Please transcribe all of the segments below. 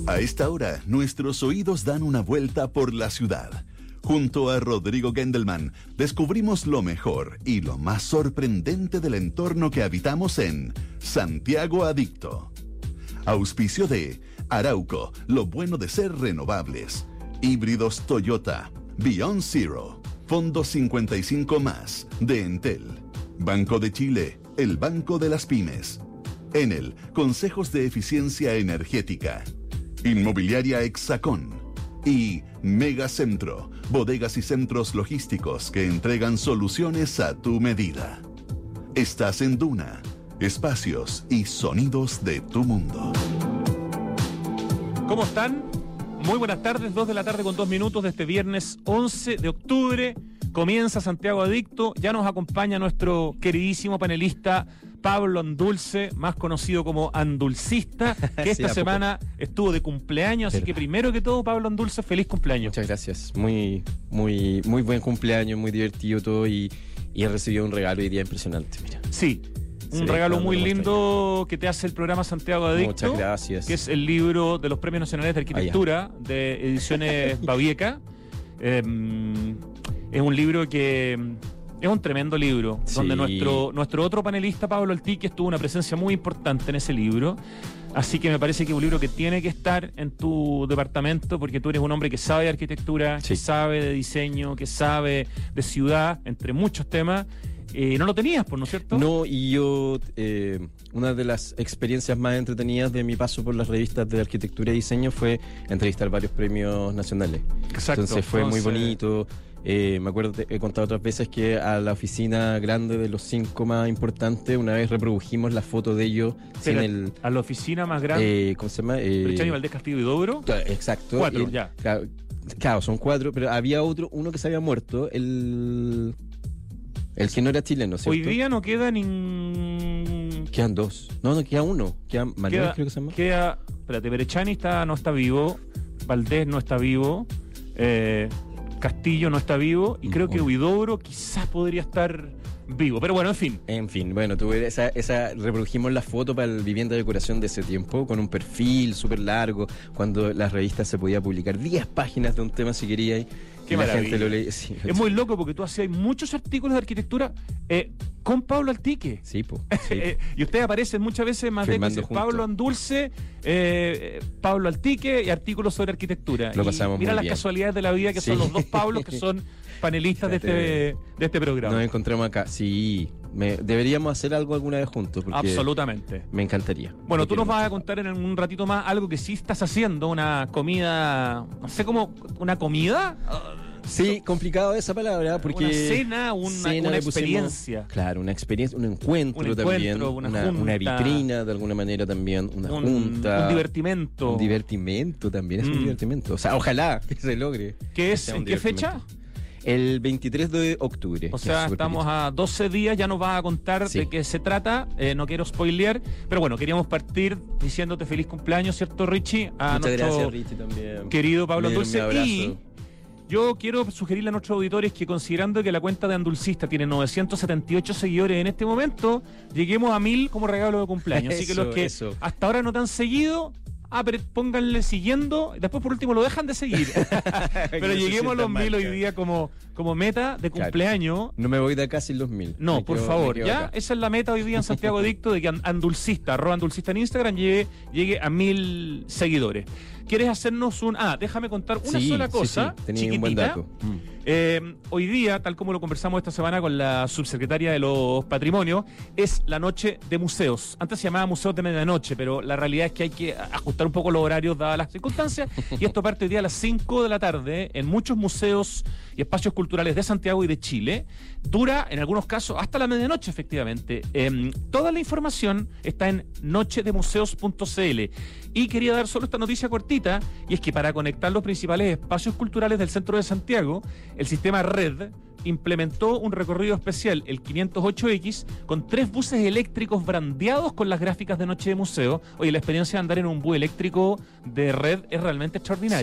A esta hora, nuestros oídos dan una vuelta por la ciudad. Junto a Rodrigo Gendelman, descubrimos lo mejor y lo más sorprendente del entorno que habitamos en Santiago Adicto. Auspicio de Arauco, lo bueno de ser renovables. Híbridos Toyota, Beyond Zero, Fondo 55+, de Entel. Banco de Chile, el banco de las pymes. Enel, consejos de eficiencia energética. Inmobiliaria Hexacón. Y Megacentro, bodegas y centros logísticos que entregan soluciones a tu medida. Estás en Duna, espacios y sonidos de tu mundo. ¿Cómo están? Muy buenas tardes, 2 de la tarde con 2 minutos de este viernes 11 de octubre. Comienza Santiago Adicto, ya nos acompaña nuestro queridísimo panelista Pablo Andulce, más conocido como Andulcista, que esta semana estuvo de cumpleaños, así que primero que todo, Pablo Andulce, feliz cumpleaños. Muchas gracias, muy buen cumpleaños, muy divertido todo y he recibido un regalo hoy día impresionante, mira. Sí. Un regalo muy lindo que te hace el programa Santiago Adicto. Muchas gracias. Que es el libro de los Premios Nacionales de Arquitectura de Ediciones Babieca. Es un libro que es un tremendo libro, sí. Donde nuestro otro panelista, Pablo Altique, tuvo una presencia muy importante en ese libro. Así que me parece que es un libro que tiene que estar en tu departamento, porque tú eres un hombre que sabe de arquitectura, sí, que sabe de diseño, que sabe de ciudad, entre muchos temas. No lo tenías, ¿no es cierto? No, y yo, una de las experiencias más entretenidas de mi paso por las revistas de arquitectura y diseño fue entrevistar varios premios nacionales. Exacto. Entonces fue muy bonito. Me acuerdo, he contado otras veces que a la oficina grande de los 5 más importantes, una vez reprodujimos la foto de ellos a la oficina más grande. ¿Cómo se llama? Brechani, Valdés, Castillo y Dobro. Exacto. 4, ya. Claro, son 4, pero había uno que se había muerto, el que no era chileno, ¿cierto? Hoy día no queda Quedan 2. No, queda uno. Queda Manuel, creo que se llama. Espérate, Berechani no está vivo, Valdés no está vivo, Castillo no está vivo, y creo que Huidobro quizás podría estar vivo, pero bueno, en fin. Bueno, tuve reprodujimos la foto para el Vivienda de Decoración de ese tiempo, con un perfil súper largo, cuando las revistas se podía publicar 10 páginas de un tema si quería, y qué la maravilla. gente lo leía. Sí, es muy loco porque tú hacías muchos artículos de arquitectura con Pablo Altique. Sí, y ustedes aparecen muchas veces más de Pablo Andulce, Pablo Altique y artículos sobre arquitectura. Lo pasamos mira muy las bien. Casualidades de la vida que son los dos Pablos que son panelistas de este programa. Nos encontramos acá. Sí, deberíamos hacer algo alguna vez juntos. Porque absolutamente. Me encantaría. Bueno, tú nos vas a contar en un ratito más algo que sí estás haciendo, una comida, no sé cómo, ¿una comida? Sí, complicado esa palabra, porque... Una experiencia. Claro, una experiencia, un encuentro también, una vitrina de alguna manera también, una junta. Un divertimento. Un divertimento también, es un divertimento. O sea, ojalá que se logre. ¿Qué es? ¿En qué fecha? El 23 de octubre. O sea, estamos a 12 días, ya nos vas a contar de qué se trata, no quiero spoilear, pero bueno, queríamos partir diciéndote feliz cumpleaños, ¿cierto, Richie? Muchas gracias, Richie, también. Querido Pablo Andulce. Y yo quiero sugerirle a nuestros auditores que, considerando que la cuenta de Andulcista tiene 978 seguidores en este momento, lleguemos a 1000 como regalo de cumpleaños. Así que los que hasta ahora no te han seguido, pónganle siguiendo, y después por último lo dejan de seguir. Pero lleguemos a los 1000 hoy día como meta de cumpleaños. No me voy de acá sin los 1000. No, por favor, ya, acá. Esa es la meta hoy día en Santiago Adicto, de que Andulcista, @Andulcista en Instagram, llegue a 1000 seguidores. ¿Quieres hacernos déjame contar una sola cosa, tenía chiquitita? Un buen dato. Hoy día, tal como lo conversamos esta semana con la subsecretaria de los Patrimonios, es la noche de museos. Antes se llamaba Museos de Medianoche, pero la realidad es que hay que ajustar un poco los horarios dadas las circunstancias, y esto parte hoy día a las 5 de la tarde en muchos museos y espacios culturales de Santiago y de Chile. Dura, en algunos casos, hasta la medianoche, efectivamente. Toda la información está en nochedemuseos.cl. Y quería dar solo esta noticia cortita, y es que para conectar los principales espacios culturales del centro de Santiago, el sistema Red implementó un recorrido especial, el 508X, con 3 buses eléctricos brandeados con las gráficas de Noche de Museo. Oye, la experiencia de andar en un bus eléctrico de Red es realmente extraordinaria.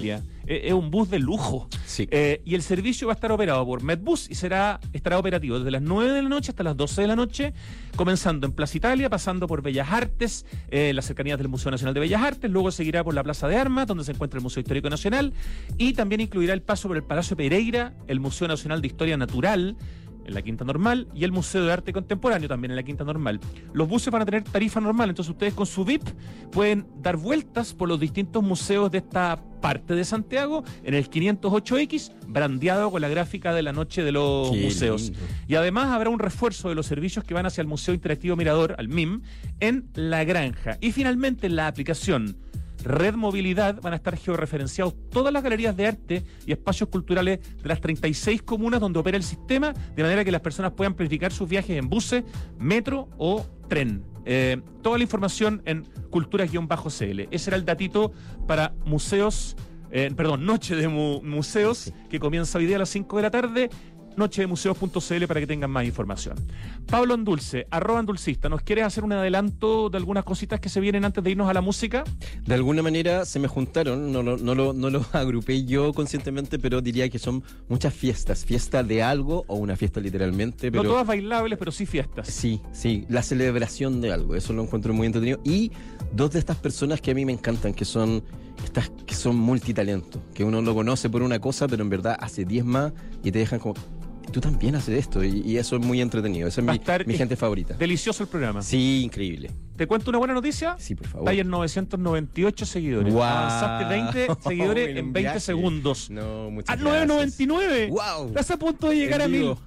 Es un bus de lujo. Sí. Y el servicio va a estar operado por Medbus y estará operativo desde las 9 de la noche hasta las 12 de la noche, comenzando en Plaza Italia, pasando por Bellas Artes, las cercanías del Museo Nacional de Bellas Artes, luego seguirá por la Plaza de Armas, donde se encuentra el Museo Histórico Nacional, y también incluirá el paso por el Palacio Pereira, el Museo Nacional de Historia Natural, en la Quinta Normal, y el Museo de Arte Contemporáneo también en la Quinta Normal. Los buses van a tener tarifa normal, entonces ustedes con su VIP pueden dar vueltas por los distintos museos de esta parte de Santiago en el 508X, brandeado con la gráfica de la noche de los Qué museos. lindo. Y además habrá un refuerzo de los servicios que van hacia el Museo Interactivo Mirador, al MIM, en La Granja. Y finalmente en la aplicación Red Movilidad van a estar georreferenciados todas las galerías de arte y espacios culturales de las 36 comunas donde opera el sistema, de manera que las personas puedan planificar sus viajes en buses, metro o tren. Toda la información en cultura-cl. Ese era el datito para museos, Noche de Museos, que comienza hoy día a las 5 de la tarde. Nochedemuseos.cl para que tengan más información. Pablo Andulce, @andulcista, ¿nos quieres hacer un adelanto de algunas cositas que se vienen antes de irnos a la música? De alguna manera se me juntaron, no lo agrupé yo conscientemente, pero diría que son muchas fiestas. Fiesta de algo o una fiesta literalmente. Pero No todas bailables, pero sí fiestas. Sí, la celebración de algo, eso lo encuentro muy entretenido. Y dos de estas personas que a mí me encantan, que son estas que son multitalento, que uno lo conoce por una cosa, pero en verdad hace 10 más y te dejan como, tú también haces esto, y eso es muy entretenido. Esa es mi gente favorita. Delicioso el programa. Sí, increíble. ¿Te cuento una buena noticia? Sí, por favor. Está ahí en 998 seguidores. Wow. Avanzaste 20 seguidores en 20 viaje. segundos. No, muchas ¡A gracias. 999! ¡Wow! Estás a punto de llegar a En 1000. vivo.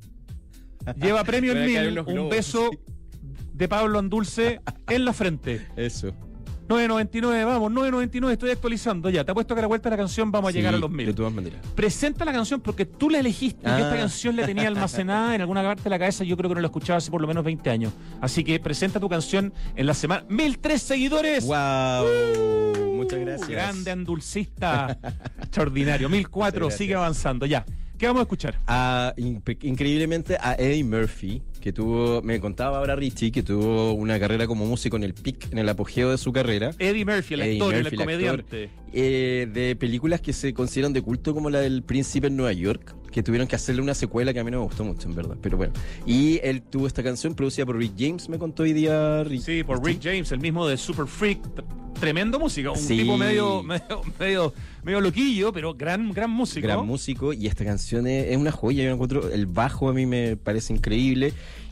Lleva premio en Me van a caer 1000. unos Un globos. beso de Pablo Andulce en la frente. Eso. 999, vamos, 999, estoy actualizando ya. Te apuesto que a la vuelta de la canción vamos a llegar a los 1000. De todas maneras. Presenta la canción porque tú la elegiste. Yo esta canción la tenía almacenada en alguna parte de la cabeza. Yo creo que no la escuchaba hace por lo menos 20 años. Así que presenta tu canción en la semana. 1003 seguidores. ¡Wow! Muchas gracias. Grande andulcista. Extraordinario. 1004, sigue avanzando. Ya. ¿Qué vamos a escuchar? Increíblemente a Eddie Murphy, que me contaba ahora Richie, que tuvo una carrera como músico en el pic, en el apogeo de su carrera. Eddie Murphy, el actor, el comediante. De películas que se consideran de culto, como la del Príncipe en Nueva York, que tuvieron que hacerle una secuela que a mí no me gustó mucho, en verdad. Pero bueno. Y él tuvo esta canción producida por Rick James, me contó hoy día Rick. Sí, por Rick James, el mismo de Super Freak. Tremendo músico, un Sí. tipo medio loquillo, pero gran músico. Gran músico, y esta canción es una joya. Yo encuentro, el bajo a mí me parece increíble.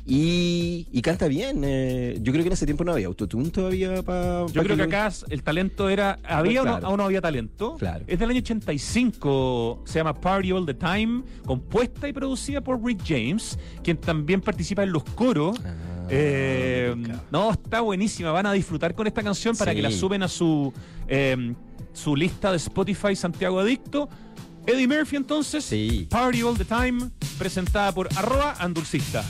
Y canta bien. Yo creo que en ese tiempo no había autotune todavía para. Yo creo que acá el talento era. ¿Había Claro. o no había talento? Claro. Es del año 85. Se llama Party All the Time. Compuesta y producida por Rick James, quien también participa en los coros. No, está buenísima. Van a disfrutar con esta canción para Sí. que la suben a su lista de Spotify Santiago Adicto. Eddie Murphy, entonces. Sí. Party All the Time, presentada por @andulcista.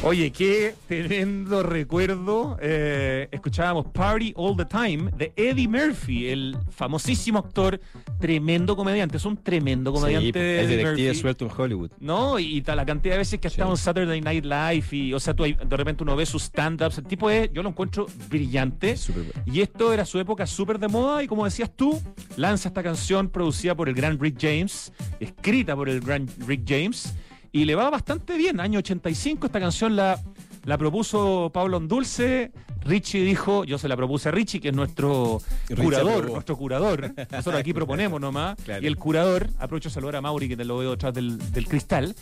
Oye, qué tremendo recuerdo. Escuchábamos Party All the Time de Eddie Murphy, el famosísimo actor, tremendo comediante. Es un tremendo comediante. Sí, es Eddie detective Murphy. suelto en Hollywood. No, y la cantidad de veces que ha estado en Saturday Night Live, y, o sea, de repente uno ve sus stand-ups. El tipo yo lo encuentro brillante. Es súper bueno. Y esto era su época súper de moda, y como decías tú, lanza esta canción producida por el gran Rick James, escrita por el gran Rick James, y le va bastante bien. Año 85, esta canción la propuso Pablo Ondulce. Richie dijo, yo se la propuse a Richie, que es nuestro curador. Nosotros aquí proponemos nomás. Claro. Y el curador, aprovecho a saludar a Mauri, que te lo veo detrás del cristal,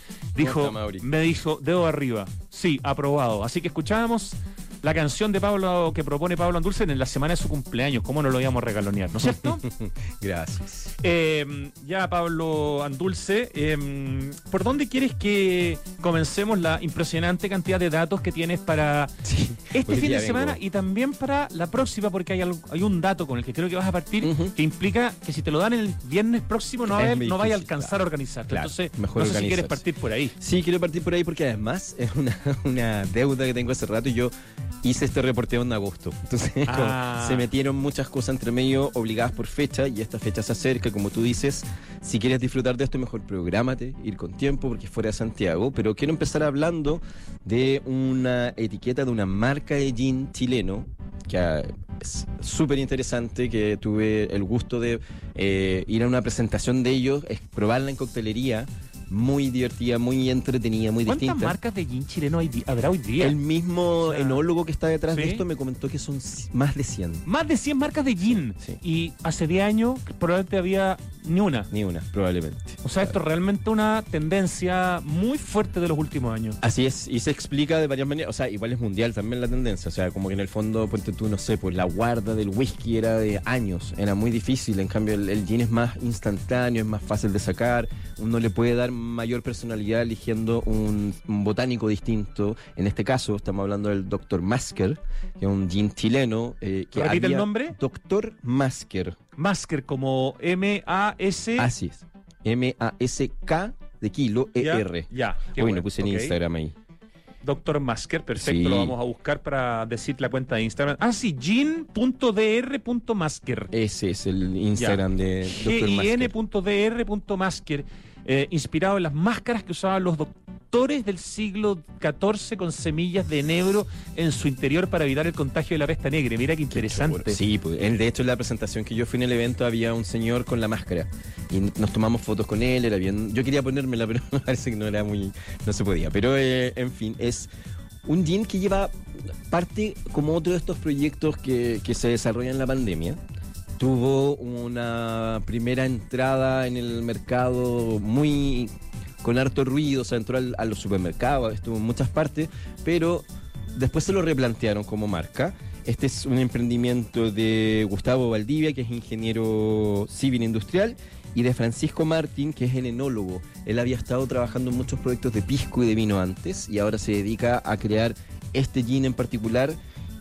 me dijo, dedo arriba. Sí, aprobado. Así que escuchábamos la canción de Pablo, que propone Pablo Ondulce en la semana de su cumpleaños. ¿Cómo no lo íbamos a regalonear, no es cierto? Gracias. Ya, Pablo Ondulce, ¿por dónde quieres que comencemos la impresionante cantidad de datos que tienes para este fin de semana y también para la próxima? Porque hay un dato con el que creo que vas a partir, que implica que si te lo dan el viernes próximo no vaya a alcanzar a organizarte. Claro, entonces, mejor no sé si quieres organizarse. partir por ahí. Sí, quiero partir por ahí porque además es una deuda que tengo hace rato, y yo hice este reporteo en agosto. Entonces se metieron muchas cosas entre medio obligadas por fecha, y esta fecha se acerca, como tú dices. Si quieres disfrutar de esto, mejor prográmate, ir con tiempo porque es fuera de Santiago. Pero quiero empezar hablando de una etiqueta de una marca de gin chileno que es súper interesante, que tuve el gusto de ir a una presentación de ellos, es probarla en coctelería. Muy divertida, muy entretenida, muy distinta. ¿Cuántas marcas de gin chileno habrá hoy día? El mismo enólogo que está detrás de ¿sí? esto me comentó que son más de 100. Más de 100 marcas de gin. Sí. Y hace 10 años probablemente había ni una. Ni una, probablemente. O sea, esto es realmente una tendencia muy fuerte de los últimos años. Así es, y se explica de varias maneras. O sea, igual es mundial también la tendencia. O sea, como que en el fondo, ponte tú, no sé, pues la guarda del whisky era de años, era muy difícil. En cambio, el gin es más instantáneo, es más fácil de sacar. Uno le puede dar mayor personalidad eligiendo un botánico distinto. En este caso, estamos hablando del Dr. Masker, que es un gin chileno. ¿Repite el nombre? Dr. Masker. Masker, como M-A-S. Así es. M-A-S-K de kilo E-R. Ya. Qué Uy, bueno, lo puse en ok. Instagram ahí. Dr. Masker, perfecto, Sí. lo vamos a buscar para decir la cuenta de Instagram. Ah, sí, gin.dr.masker. Ese es el Instagram de Dr. Masker. gin.dr.masker, inspirado en las máscaras que usaban los doctores del siglo XIV con semillas de enebro en su interior para evitar el contagio de la peste negra. Mira qué interesante. Sí, pues, de hecho en la presentación que yo fui en el evento había un señor con la máscara y nos tomamos fotos con él, era bien. Yo quería ponérmela, pero me parece que no se podía. Pero en fin, es un gin que lleva parte como otro de estos proyectos que se desarrollan en la pandemia. Tuvo una primera entrada en el mercado muy con harto ruido, o sea, entró a los supermercados, estuvo en muchas partes, pero después se lo replantearon como marca. Este es un emprendimiento de Gustavo Valdivia, que es ingeniero civil industrial, y de Francisco Martín, que es el enólogo. Él había estado trabajando en muchos proyectos de pisco y de vino antes, y ahora se dedica a crear este gin en particular.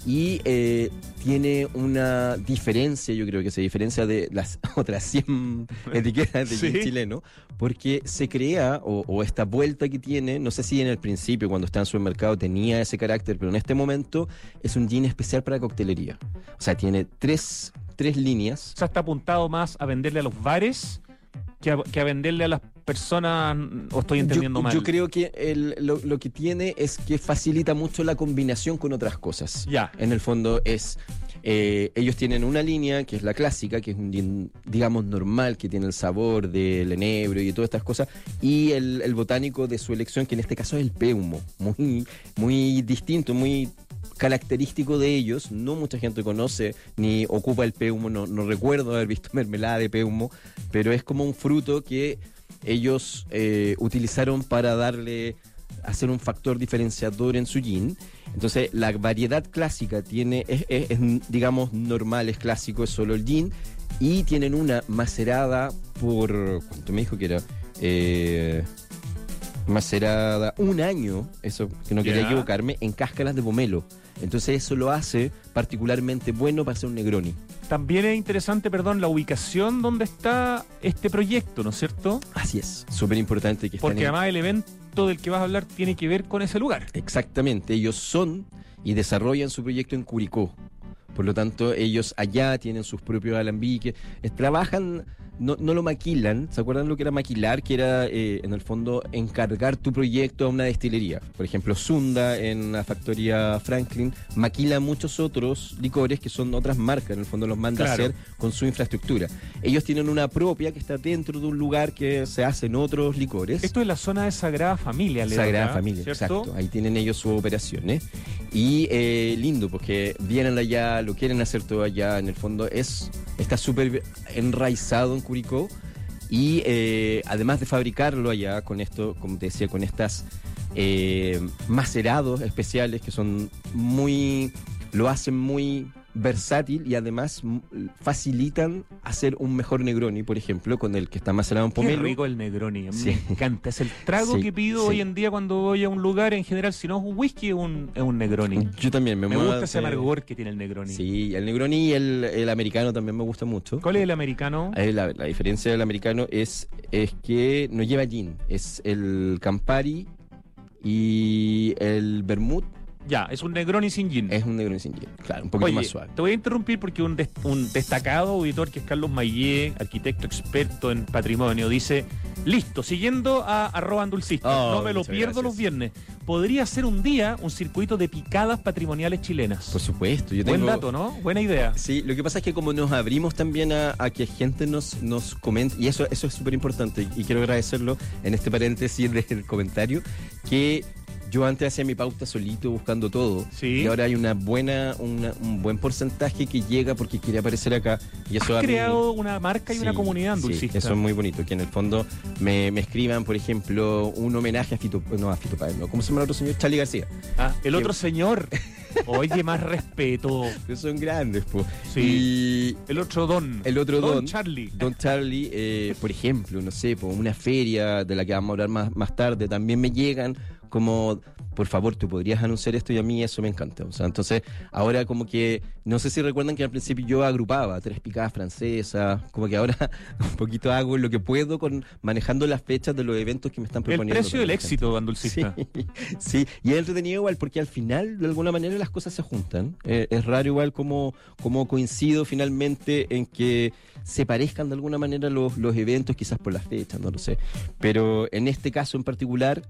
Y tiene una diferencia, yo creo que se diferencia de las otras 100 etiquetas de gin chileno, porque se crea, o esta vuelta que tiene, no sé si en el principio, cuando está en su mercado, tenía ese carácter, pero en este momento es un gin especial para coctelería. O sea, tiene tres líneas. O sea, está apuntado más a venderle a los bares que a venderle a las personas, o estoy entendiendo mal. Yo creo que lo que tiene es que facilita mucho la combinación con otras cosas. Ya. En el fondo es... ellos tienen una línea que es la clásica, que es un gin, digamos, normal, que tiene el sabor del enebro y todas estas cosas, y el botánico de su elección, que en este caso es el peumo, muy, muy distinto, muy característico de ellos. No mucha gente conoce ni ocupa el peumo, no recuerdo haber visto mermelada de peumo, pero es como un fruto que ellos utilizaron para hacer un factor diferenciador en su gin. Entonces la variedad clásica es digamos normal, es clásico, es solo el gin, y tienen una macerada por, ¿cuánto me dijo que era? macerada un año, eso que no quería Ya. equivocarme, en cáscaras de pomelo. Entonces eso lo hace particularmente bueno para hacer un Negroni. También es interesante, perdón, la ubicación donde está este proyecto, ¿no es cierto? Así es, súper importante que estén Porque además el evento del que vas a hablar tiene que ver con ese lugar. Exactamente, ellos son y desarrollan su proyecto en Curicó. Por lo tanto, ellos allá tienen sus propios alambiques, trabajan, no lo maquilan. ¿Se acuerdan lo que era maquilar? Que era, en el fondo, encargar tu proyecto a una destilería. Por ejemplo, Sunda, en la factoría Franklin, maquila muchos otros licores que son otras marcas. En el fondo los manda Claro. a hacer con su infraestructura. Ellos tienen una propia que está dentro de un lugar que se hacen otros licores. Esto es la zona de Sagrada Familia, Leo, Sagrada acá, Familia, ¿cierto? exacto. Ahí tienen ellos sus operaciones. Y lindo, porque vienen allá, lo quieren hacer todo allá. En el fondo está súper enraizado en Curicó. Y además de fabricarlo allá con esto, como te decía, con estas macerados especiales que son lo hacen muy versátil y además facilitan hacer un mejor Negroni, por ejemplo, con el que está macerado en Qué pomelo. rico el Negroni, a mí Sí. me encanta. Es el trago Sí, que pido sí. hoy en día cuando voy a un lugar. En general, si no es un whisky, es un Negroni. Yo también Me muevo gusta ese hacia- amargor que tiene el Negroni. Sí, el Negroni y el americano también me gusta mucho. ¿Cuál es el americano? La diferencia del americano es que no lleva gin, es el Campari y el Vermouth Ya, es un Negroni sin gin. es un Negroni sin gin, claro, un poquito Oye, más suave. te voy a interrumpir porque un destacado auditor que es Carlos Mayé, arquitecto experto en patrimonio, dice: listo, siguiendo a @andulcista, Oh, no me lo muchas pierdo gracias. los viernes. Podría ser un día un circuito de picadas patrimoniales chilenas. Por supuesto, yo Buen tengo... dato, ¿no? Buena idea. Sí, lo que pasa es que como nos abrimos también a que gente nos comente, y eso es súper importante, y quiero agradecerlo en este paréntesis del comentario, que yo antes hacía mi pauta solito buscando todo, Sí. y ahora hay un buen porcentaje que llega porque quiere aparecer acá, y eso a Has mí- creado una marca y una Sí, comunidad sí, andulcista. eso es muy bonito, que en el fondo me escriban, por ejemplo, un homenaje a Fito Páez, no, ¿cómo se llama el otro señor? Charly García. Ah, el otro señor. Oye, más respeto. Que son grandes, pues. Sí. El otro don. El otro don, Charlie. Don Charlie, por ejemplo, no sé, por una feria de la que vamos a hablar más tarde, también me llegan como, por favor, tú podrías anunciar esto, y a mí eso me encanta. O sea, entonces, ahora como que, no sé si recuerdan que al principio yo agrupaba 3 picadas francesas, como que ahora un poquito hago lo que puedo manejando las fechas de los eventos que me están El proponiendo. precio del también la gente. éxito, andulcista. Sí, sí, y es entretenido igual porque al final de alguna manera las cosas se juntan. Es raro igual como coincido finalmente en que se parezcan de alguna manera los eventos, quizás por las fechas, no lo sé. Pero en este caso en particular,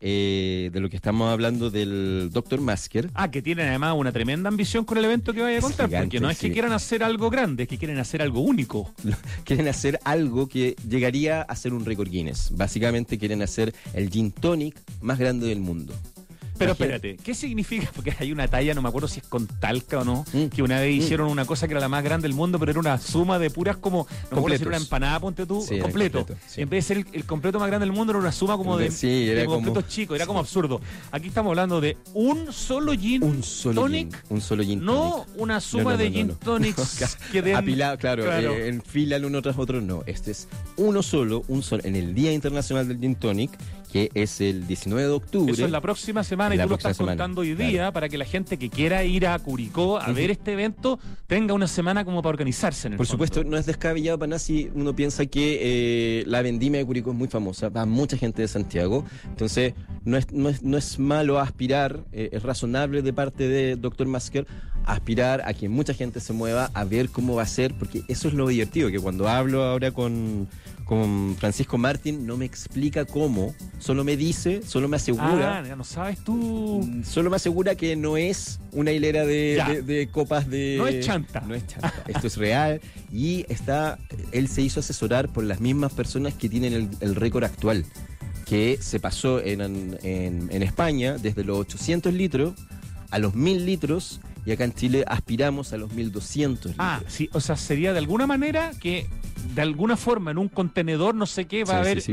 de lo que estamos hablando del Dr. Masker, Ah, que tienen además una tremenda ambición con el evento que vaya a contar, Gigante, porque no es que sí. quieran hacer algo grande, es que quieren hacer algo único. quieren hacer algo que llegaría a ser un récord Guinness. Básicamente quieren hacer el gin tonic más grande del mundo. Pero Imagínate. espérate, ¿qué significa? Porque hay una talla, no me acuerdo si es con Talca o no, Mm. que una vez hicieron una cosa que era la más grande del mundo, pero era una suma de puras como, no me acuerdo si Completos. era una empanada, ponte tú, Sí, era completo. completo, sí. En vez de ser el completo más grande del mundo, era una suma como de, Sí, era de como- completos chicos, era como absurdo. Aquí estamos hablando de un solo gin Un solo tonic, gin, un solo gin no tonic. una suma de gin tonics que den... Apilado, claro, Claro. en fila el uno tras otro, no. Este es uno solo, en el Día Internacional del Gin Tonic, que es el 19 de octubre. Eso es la próxima semana y La tú lo próxima estás semana, contando hoy claro. día para que la gente que quiera ir a Curicó a ver este evento tenga una semana como para organizarse en el Por fondo. supuesto, no es descabellado para nada si uno piensa que la vendimia de Curicó es muy famosa, va mucha gente de Santiago, entonces no es malo aspirar, es razonable de parte de Dr. Masker aspirar a que mucha gente se mueva a ver cómo va a ser, porque eso es lo divertido, que cuando hablo ahora con Francisco Martín no me explica cómo, solo me dice, solo me asegura. Ah, ya no sabes tú. Solo me asegura que no es una hilera Ya. de copas de... No es chanta. No es chanta. Esto es real. Y él se hizo asesorar por las mismas personas que tienen el récord actual, que se pasó en España desde los 800 litros a los 1000 litros, y acá en Chile aspiramos a los 1200 litros. Ah, sí, o sea, sería de alguna manera que, de alguna forma, en un contenedor, no sé qué, va a Sí, haber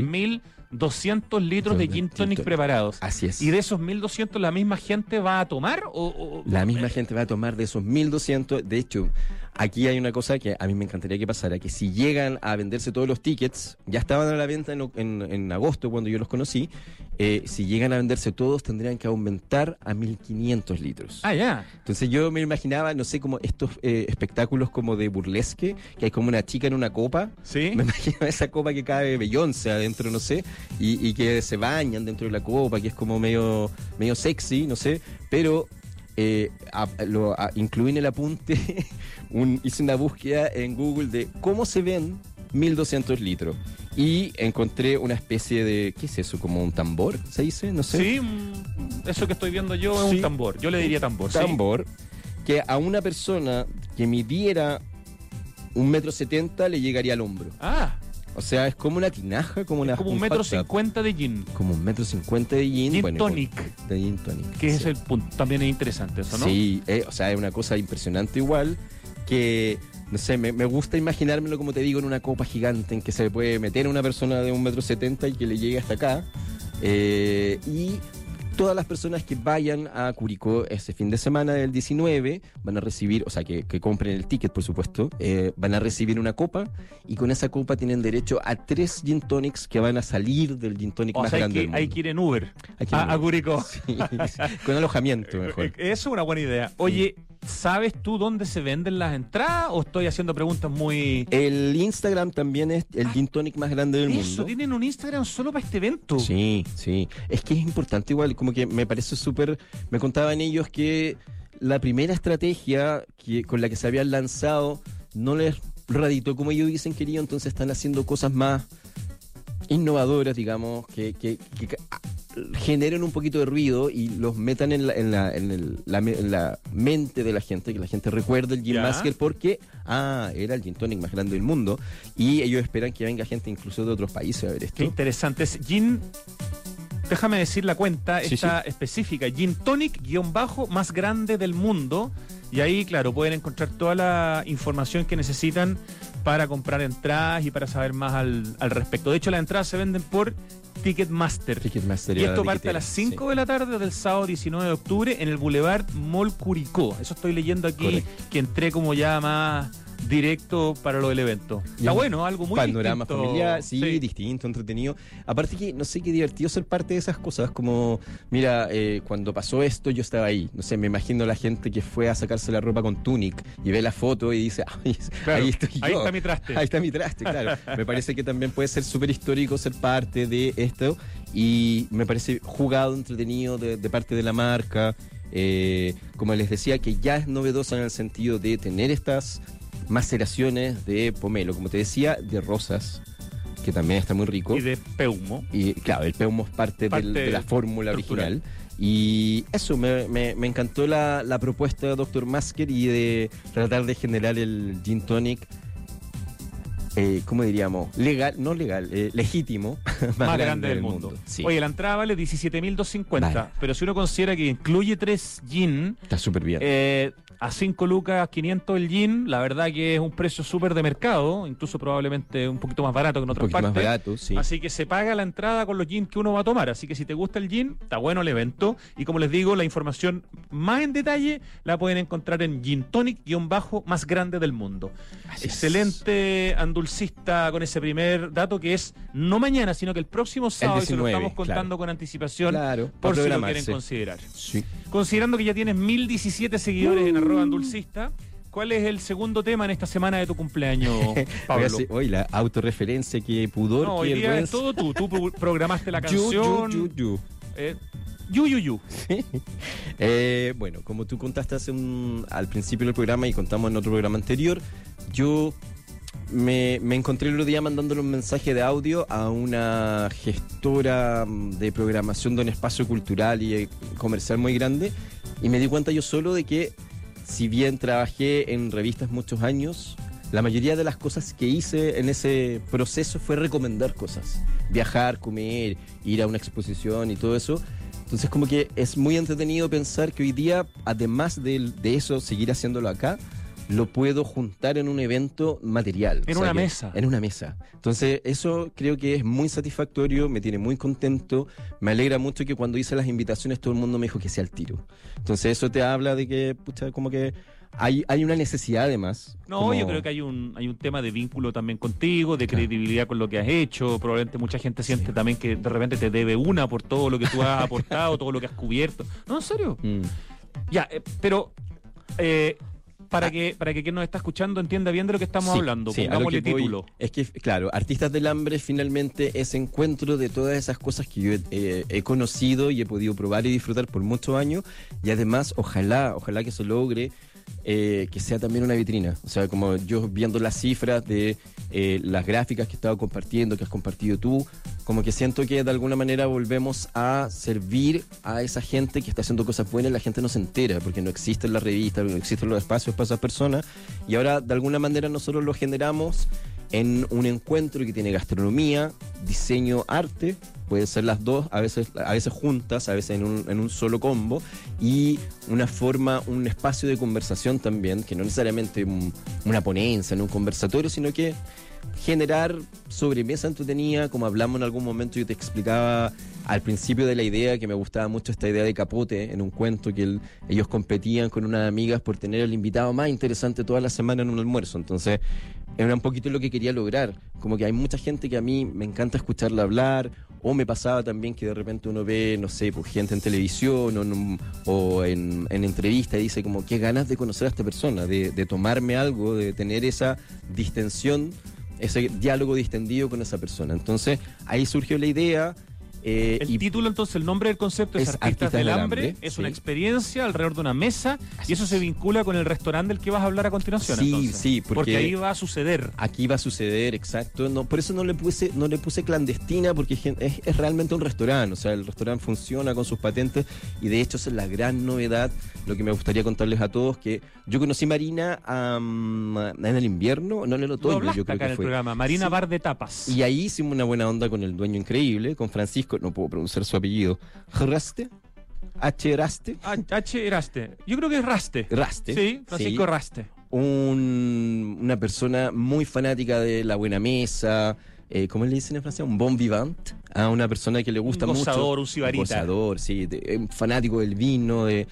sí, sí. 1200 litros de Gin gin tonic. tonic preparados. Así es. ¿Y de esos 1200 la misma gente va a tomar? O La misma gente va a tomar de esos 1200. De hecho, aquí hay una cosa que a mí me encantaría que pasara, que si llegan a venderse todos los tickets, ya estaban a la venta en agosto cuando yo los conocí, si llegan a venderse todos tendrían que aumentar a 1.500 litros. Ah, ya. Entonces yo me imaginaba, no sé, como estos espectáculos como de burlesque, que hay como una chica en una copa. Sí. Me imagino esa copa que cabe Beyoncé adentro, no sé, y que se bañan dentro de la copa, que es como medio sexy, no sé, pero incluí en el apunte, hice una búsqueda en Google de cómo se ven 1.200 litros. Y encontré una especie de, ¿qué es eso? ¿Como un tambor? ¿Se dice? No sé. Sí, eso que estoy viendo yo es Sí. un tambor. Yo le diría tambor. Tambor que a una persona que midiera 1,70 m le llegaría al hombro. Ah, O sea, es como una tinaja, como una... como un hot tub. 1,50 m de gin. Como 1,50 m de gin. Gin bueno, tonic, de gin tonic. que es sí. el punto. También es interesante eso, ¿no? Sí, o sea, es una cosa impresionante igual que, no sé, me gusta imaginármelo, como te digo, en una copa gigante en que se puede meter una persona de 1,70 m y que le llegue hasta acá. Y todas las personas que vayan a Curicó ese fin de semana del 19 van a recibir, o sea, que compren el ticket, por supuesto, van a recibir una copa y con esa copa tienen derecho a 3 gin tonics que van a salir del gin tonic O más sea, grande del hay mundo. que ir en Uber Hay que ir en a Uber. Curicó. Sí, con alojamiento mejor. Eso es una buena idea. Oye, ¿sabes tú dónde se venden las entradas o estoy haciendo preguntas muy... El Instagram también es el gin tonic más grande del Eso, mundo. tienen un Instagram solo para este evento. Sí, sí. Es que es importante igual, como que me parece súper... Me contaban ellos que la primera estrategia con la que se habían lanzado no les raditó como ellos dicen querían, entonces están haciendo cosas más innovadoras, digamos, que generen un poquito de ruido y los metan en la mente de la gente, que la gente recuerde el Gin Ya. Masker porque, era el gin tonic más grande del mundo y ellos esperan que venga gente incluso de otros países a ver esto. Qué interesante. Es Gin... Déjame decir la cuenta, Sí, está específica. Gin Tonic, _ más grande del mundo. Y ahí, claro, pueden encontrar toda la información que necesitan para comprar entradas y para saber más al respecto. De hecho, las entradas se venden por Ticketmaster. Ticketmaster Y era esto la parte a las tiquetera, 5 de la tarde del sábado 19 de octubre en el Boulevard Mall Curicó. Eso estoy leyendo aquí, Correcto. que entré como ya más directo para lo del evento. Está bueno, algo muy panorama distinto. familiar, sí, distinto, entretenido. Aparte que, no sé, qué divertido ser parte de esas cosas, como, mira, cuando pasó esto yo estaba ahí, no sé, me imagino la gente que fue a sacarse la ropa con Tunic y ve la foto y dice, ay, Claro, ahí estoy yo. ahí está mi traste. Ahí está mi traste, claro. Me parece que también puede ser súper histórico ser parte de esto y me parece jugado, entretenido de parte de la marca. Como les decía, que ya es novedosa en el sentido de tener estas maceraciones de pomelo, como te decía, de rosas, que también está muy rico. Y de peumo. Y claro, el peumo es parte de la fórmula estructural. original. Y eso, me encantó la propuesta de Dr. Masker y de tratar de generar el gin tonic, ¿cómo diríamos? Legítimo, más grande del mundo. Sí. Oye, la entrada vale 17.250, Vale. pero si uno considera que incluye 3 gin, Está súper bien. a 5 lucas 500 el gin, la verdad que es un precio súper de mercado, incluso probablemente un poquito más barato que en Un otras poquito más partes. barato, sí. Así que se paga la entrada con los gin que uno va a tomar. Así que si te gusta el gin, está bueno el evento. Y como les digo, la información más en detalle la pueden encontrar en Gin Tonic _ más grande del mundo. Así es. Excelente andulcista con ese primer dato que es no mañana, sino que el próximo sábado, y se lo 19, estamos contando claro. con anticipación Claro, por para si lo programarse. quieren considerar. Sí. Considerando que ya tienes 1017 seguidores en @andulcista, ¿cuál es el segundo tema en esta semana de tu cumpleaños, Pablo? Hoy la autorreferencia, que pudor, No, que hoy día es vergüenza. todo tú. Tú programaste la canción. Yu. Yu. Bueno, como tú contaste al principio del programa y contamos en otro programa anterior, yo me encontré el otro día mandándole un mensaje de audio a una gestora de programación de un espacio cultural y comercial muy grande y me di cuenta yo solo de que, si bien trabajé en revistas muchos años, la mayoría de las cosas que hice en ese proceso fue recomendar cosas. Viajar, comer, ir a una exposición y todo eso. Entonces como que es muy entretenido pensar que hoy día, además de eso, seguir haciéndolo acá, lo puedo juntar en un evento material. En una mesa. En una mesa. Entonces, eso creo que es muy satisfactorio, me tiene muy contento. Me alegra mucho que cuando hice las invitaciones todo el mundo me dijo que sea al tiro. Entonces, eso te habla de que, pucha, como que hay una necesidad además. No, como... yo creo que hay un tema de vínculo también contigo, de credibilidad con lo que has hecho. Probablemente mucha gente siente también que de repente te debe una por todo lo que tú has aportado, todo lo que has cubierto. No, en serio. Ya, pero... para que quien nos está escuchando entienda bien de lo que estamos hablando, pongámosle título. Es que, claro, Artistas del Hambre finalmente es encuentro de todas esas cosas que yo he conocido y he podido probar y disfrutar por muchos años, y además ojalá que se logre que sea también una vitrina. O sea, como yo viendo las cifras de las gráficas que he estado compartiendo, que has compartido tú, como que siento que de alguna manera volvemos a servir a esa gente que está haciendo cosas buenas y la gente no se entera, porque no existen las revistas, no existen los espacios para esas personas, y ahora de alguna manera nosotros lo generamos en un encuentro que tiene gastronomía, diseño, arte, puede ser las dos, a veces juntas, a veces en un solo combo, y una forma, un espacio de conversación también, que no necesariamente una ponencia, en un conversatorio, sino que generar sobremesa entretenida, como hablamos en algún momento. Yo te explicaba al principio de la idea que me gustaba mucho esta idea de Capote en un cuento, que ellos competían con unas amigas por tener el invitado más interesante toda la semana en un almuerzo. Entonces era un poquito lo que quería lograr, como que hay mucha gente que a mí me encanta escucharla hablar, o me pasaba también que de repente uno ve, no sé, pues gente en televisión o en entrevista y dice como qué ganas de conocer a esta persona, de tomarme algo, de tener esa distensión, ese diálogo distendido con esa persona. Entonces ahí surgió la idea. El título, entonces, el nombre del concepto es Artistas del Hambre, es una experiencia alrededor de una mesa, y eso se vincula con el restaurante del que vas a hablar a continuación. Sí, entonces, sí, porque ahí va a suceder. Aquí va a suceder, exacto. No, por eso no le puse clandestina, porque es realmente un restaurante. O sea, el restaurante funciona con sus patentes, y de hecho esa es la gran novedad. Lo que me gustaría contarles a todos, que yo conocí Marina en el invierno, no en el otoño, yo creo acá que en fue. el programa, Marina Sí. Bar de Tapas. Y ahí hicimos una buena onda con el dueño increíble, con Francisco, no puedo pronunciar su apellido. ¿Raste? ¿H. Raste? H. Raste. Yo creo que es Raste. Raste. Sí, Francisco Sí. Raste. Una persona muy fanática de la buena mesa, ¿cómo le dicen en Francia? Un bon vivant, a una persona que le gusta Un gozador, mucho. un sibarita. Un gozador, sí, un fanático del vino, y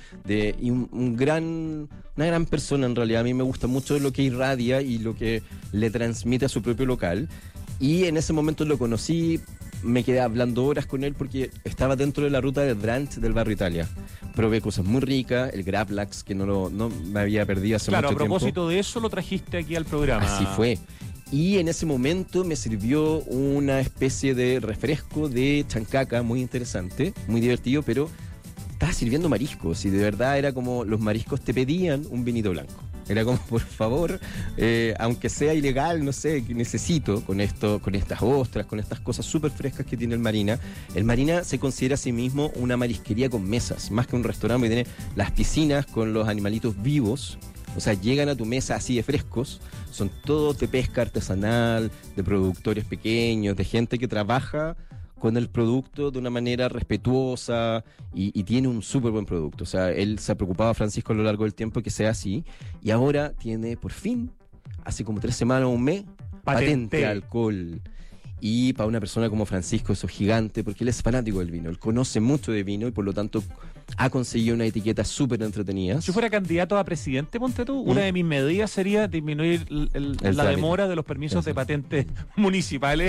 una gran persona en realidad. A mí me gusta mucho lo que irradia y lo que le transmite a su propio local. Y en ese momento lo conocí, me quedé hablando horas con él porque estaba dentro de la ruta de brunch del Barrio Italia. Probé cosas muy ricas, el Grapplax, que no me había perdido hace mucho tiempo. Claro, a propósito de eso lo trajiste aquí al programa. Así fue. Y en ese momento me sirvió una especie de refresco de chancaca muy interesante, muy divertido, pero estaba sirviendo mariscos y de verdad era como los mariscos te pedían un vinito blanco. Era como, por favor, aunque sea ilegal, no sé, que necesito con esto, con estas ostras, con estas cosas súper frescas que tiene el Marina. El Marina se considera a sí mismo una marisquería con mesas, más que un restaurante, porque tiene las piscinas con los animalitos vivos. O sea, llegan a tu mesa así de frescos, son todos de pesca artesanal, de productores pequeños, de gente que trabaja con el producto de una manera respetuosa y tiene un súper buen producto. O sea, él se ha preocupado, Francisco, a lo largo del tiempo que sea así, y ahora tiene, por fin, hace como 3 semanas o un mes, patente de alcohol. Y para una persona como Francisco eso es gigante, porque él es fanático del vino, él conoce mucho de vino y por lo tanto ha conseguido una etiqueta súper entretenida. Si fuera candidato a presidente, ponte tú, una de mis medidas sería disminuir la demora de los permisos de patentes municipales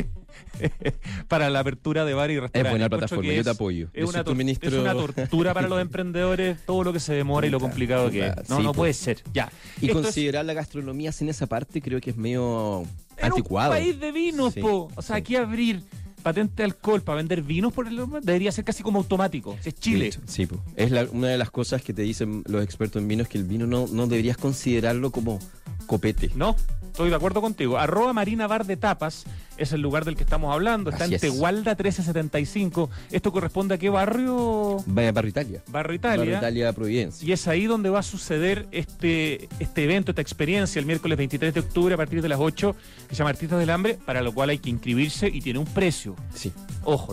para la apertura de bares y restaurantes. Es buena plataforma, yo te apoyo. Es una tortura para los emprendedores todo lo que se demora y lo complicado que es. No puede ser. Ya. Y considerar la gastronomía sin esa parte creo que es medio anticuado. Es un país de vinos, sí, po. O sea, sí. aquí abrir patente de alcohol para vender vinos debería ser casi como automático. Si es Chile. Sí, po. Es una de las cosas que te dicen los expertos en vinos, que el vino no deberías considerarlo como copete. No, estoy de acuerdo contigo. @Marina Bar de Tapas es el lugar del que estamos hablando. Está Así en es. Tegualda 1375. ¿Esto corresponde a qué barrio? Barrio Italia. Barrio Italia. Barrio Italia, Providencia. Y es ahí donde va a suceder este evento, esta experiencia, el miércoles 23 de octubre a partir de las 8, que se llama Artistas del Hambre, para lo cual hay que inscribirse y tiene un precio. Sí. Ojo,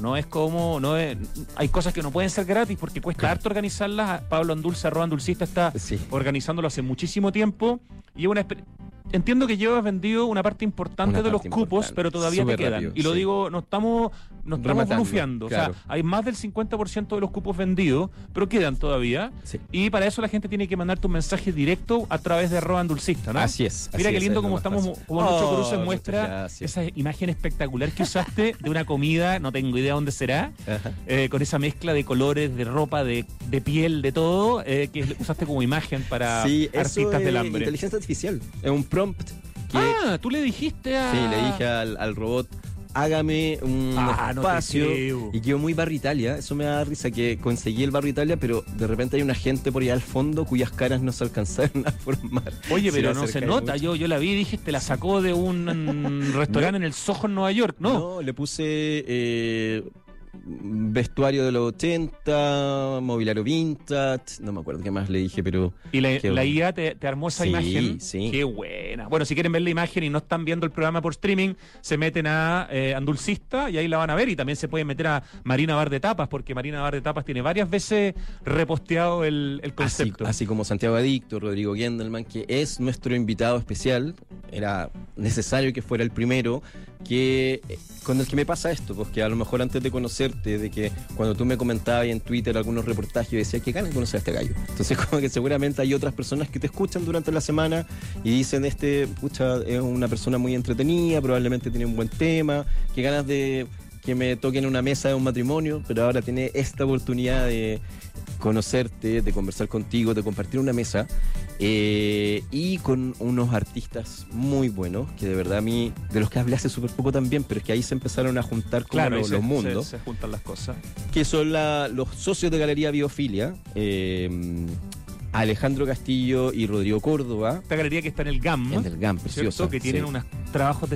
hay cosas que no pueden ser gratis porque cuesta harto organizarlas. Pablo Andulce, @Andulcista, está Sí. organizándolo hace muchísimo tiempo. Y entiendo que llevas vendido una parte importante de los cupos, pero todavía Súper te quedan. rápido, y lo sí. digo, no estamos Rematando, blufeando. claro. O sea, hay más del 50% de los cupos vendidos, pero quedan todavía. Sí. Y para eso la gente tiene que mandarte un mensaje directo a través de @andulcista, ¿no? Así es. Mira así qué es, lindo es como lo más estamos, fácil. como Lucho Cruz muchas muestra gracias. esa imagen espectacular que usaste de una comida, no tengo idea dónde será, Ajá. con esa mezcla de colores, de ropa, de piel, de todo, que usaste como imagen para Sí, eso artistas es del hambre. inteligencia artificial. Es un prompt que Tú le dijiste a... sí, le dije al robot, hágame un No te espacio. creo. Y quedó muy Barrio Italia. Eso me da risa, que conseguí el Barrio Italia, pero de repente hay una gente por allá al fondo cuyas caras no se alcanzaron a formar. Oye, Si pero lo no se acercáis nota, mucho. yo la vi y dije, te la sacó de un restaurante en el Soho en Nueva York, ¿no? No, le puse vestuario de los 80, mobiliario vintage, no me acuerdo qué más le dije, pero... Y la qué bueno. IA te armó esa Sí, imagen. sí. Qué buena. Bueno, si quieren ver la imagen y no están viendo el programa por streaming, se meten a Andulcista y ahí la van a ver. Y también se pueden meter a Marina Bar de Tapas, porque Marina Bar de Tapas tiene varias veces reposteado el concepto. Así como Santiago Adicto, Rodrigo Gendelman, que es nuestro invitado especial. Era necesario que fuera el primero con el que me pasa esto, porque a lo mejor antes de conocerte, de que cuando tú me comentabas en Twitter algunos reportajes, yo decía, qué ganas de conocer a este gallo. Entonces como que seguramente hay otras personas que te escuchan durante la semana y dicen, pucha, es una persona muy entretenida, probablemente tiene un buen tema, qué ganas de que me toquen una mesa de un matrimonio, pero ahora tiene esta oportunidad de conocerte, de conversar contigo, de compartir una mesa y con unos artistas muy buenos, que de verdad a mí, de los que hablé hace súper poco también, pero es que ahí se empezaron a juntar como Claro, los mundos, se juntan las cosas. que son los socios de Galería Biofilia, Alejandro Castillo y Rodrigo Córdoba, Esta galería que está en el GAM, en el GAM, ¿cierto? precioso. Que tienen sí. unos trabajos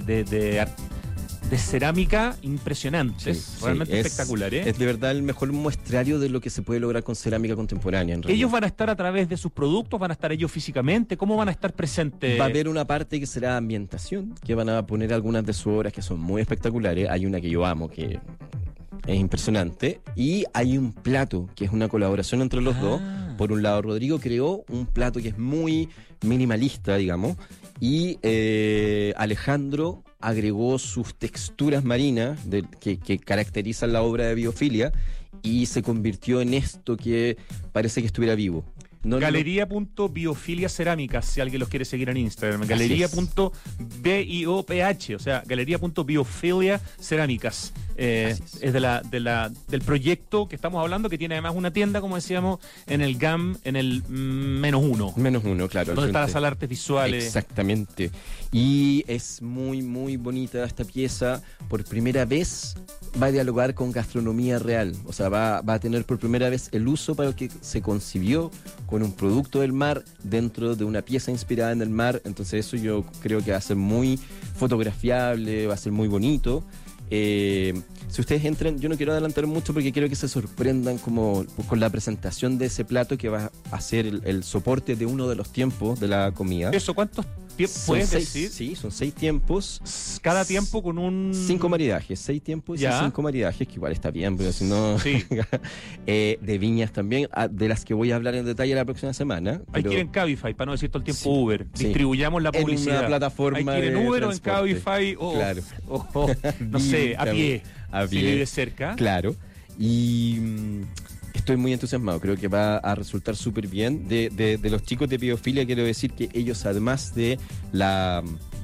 de cerámica impresionantes, Sí, realmente sí, espectaculares. Es de verdad el mejor muestrario de lo que se puede lograr con cerámica contemporánea. En realidad. Ellos van a estar a través de sus productos, van a estar ellos físicamente, ¿cómo van a estar presentes? Va a haber una parte que será ambientación, que van a poner algunas de sus obras que son muy espectaculares. Hay una que yo amo, que es impresionante. Y hay un plato, que es una colaboración entre los dos. Por un lado, Rodrigo creó un plato que es muy minimalista, digamos. Y Alejandro agregó sus texturas marinas que caracterizan la obra de Biofilia y se convirtió en esto que parece que estuviera vivo. Galería.biofilia cerámicas, si alguien los quiere seguir en Instagram. Galería.bioph, o sea, galería.biofilia cerámicas. Es del proyecto que estamos hablando, que tiene además una tienda, como decíamos, en el GAM, en el -1. -1, claro. Donde están las salas artes visuales. Exactamente. Y es muy, muy bonita esta pieza. Por primera vez va a dialogar con gastronomía real. O sea, va a tener por primera vez el uso para el que se concibió, con un producto del mar dentro de una pieza inspirada en el mar. Entonces eso yo creo que va a ser muy fotografiable, va a ser muy bonito. Si ustedes entran, yo no quiero adelantar mucho porque quiero que se sorprendan como con la presentación de ese plato que va a ser el soporte de uno de los tiempos de la comida. Eso, ¿cuántos tiempos Son puedes 6, decir? sí, son 6 tiempos. Cada tiempo con un... 5 maridajes, 6 tiempos y Ya. 5 maridajes, que igual está bien, pero si no... Sí. De viñas también, de las que voy a hablar en detalle la próxima semana. Hay pero que ir en Cabify, para no decir todo el tiempo Sí, Uber. sí. Distribuyamos la en publicidad. una plataforma Hay que ir en de Uber o en transporte. Cabify o, Claro. o, no sé, a pie. A Si pie. vive cerca. Claro. Y estoy muy entusiasmado, creo que va a resultar súper bien. De los chicos de Biofilia quiero decir que ellos, además de la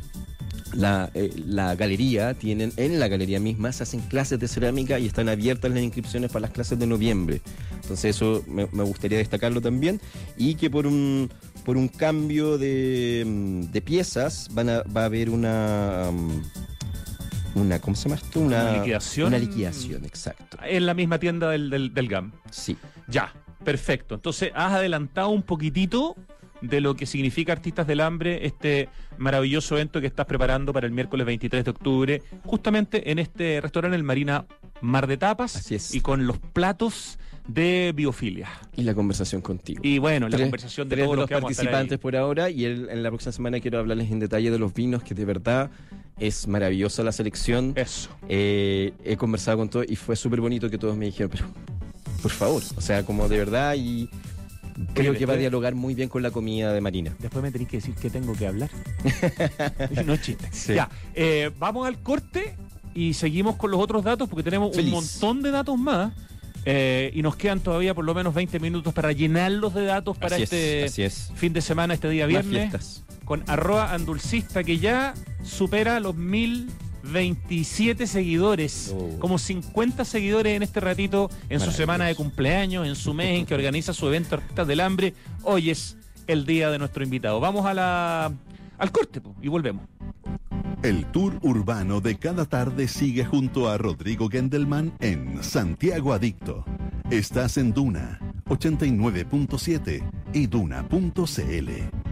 galería, tienen en la galería misma, se hacen clases de cerámica y están abiertas las inscripciones para las clases de noviembre. Entonces eso me gustaría destacarlo también. Y que por un cambio de piezas va a haber una ¿cómo se llama esto? ¿Una liquidación? Una liquidación, exacto. En la misma tienda del GAM. Sí. Ya, perfecto. Entonces, has adelantado un poquitito de lo que significa Artistas del Hambre, este maravilloso evento que estás preparando para el miércoles 23 de octubre, justamente en este restaurante, el Marina Mar de Tapas. Así es. Y con los platos de Biofilia. Y la conversación contigo. Y bueno, la conversación de tres todos de los los que vamos a estar ahí. participantes por ahora, y en la próxima semana quiero hablarles en detalle de los vinos, que de verdad es maravillosa la selección. Eso. He conversado con todos y fue súper bonito que todos me dijeron, pero por favor, o sea, como de verdad, y Creo que va a dialogar muy bien con la comida de Marina. Después me tenéis que decir que tengo que hablar. No es chiste. Sí. Ya, vamos al corte y seguimos con los otros datos porque tenemos un montón de datos más. Y nos quedan todavía por lo menos 20 minutos para llenarlos de datos para Así es. fin de semana, este día viernes. Con @andulcista, que ya supera los 1027 seguidores. Como 50 seguidores en este ratito, en su semana de cumpleaños, en su mes en que organiza su evento Artistas del Hambre. Hoy es el día de nuestro invitado. Vamos al corte y volvemos. El tour urbano de cada tarde sigue junto a Rodrigo Gendelman en Santiago Adicto. Estás en Duna 89.7 y Duna.cl.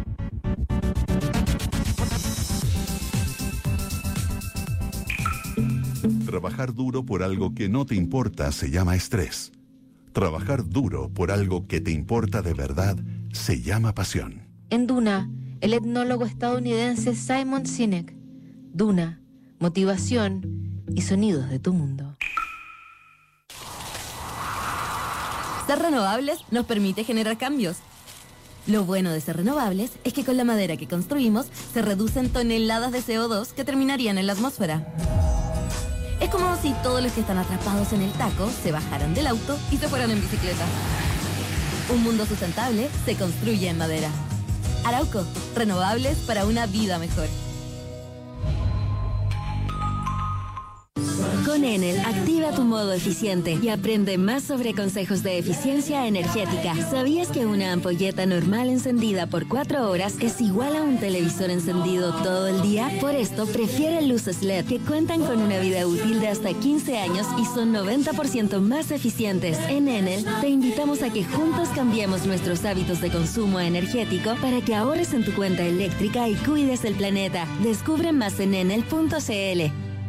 Trabajar duro por algo que no te importa se llama estrés. Trabajar duro por algo que te importa de verdad se llama pasión. En Duna, el etnólogo estadounidense Simon Sinek. Duna, motivación y sonidos de tu mundo. Ser renovables nos permite generar cambios. Lo bueno de ser renovables es que con la madera que construimos se reducen toneladas de CO2 que terminarían en la atmósfera. Es como si todos los que están atrapados en el taco se bajaran del auto y se fueran en bicicleta. Un mundo sustentable se construye en madera. Arauco, renovables para una vida mejor. Con Enel, activa tu modo eficiente y aprende más sobre consejos de eficiencia energética. ¿Sabías que una ampolleta normal encendida por 4 horas es igual a un televisor encendido todo el día? Por esto, prefiere luces LED que cuentan con una vida útil de hasta 15 años y son 90% más eficientes. En Enel, te invitamos a que juntos cambiemos nuestros hábitos de consumo energético para que ahorres en tu cuenta eléctrica y cuides el planeta. Descubre más en enel.cl.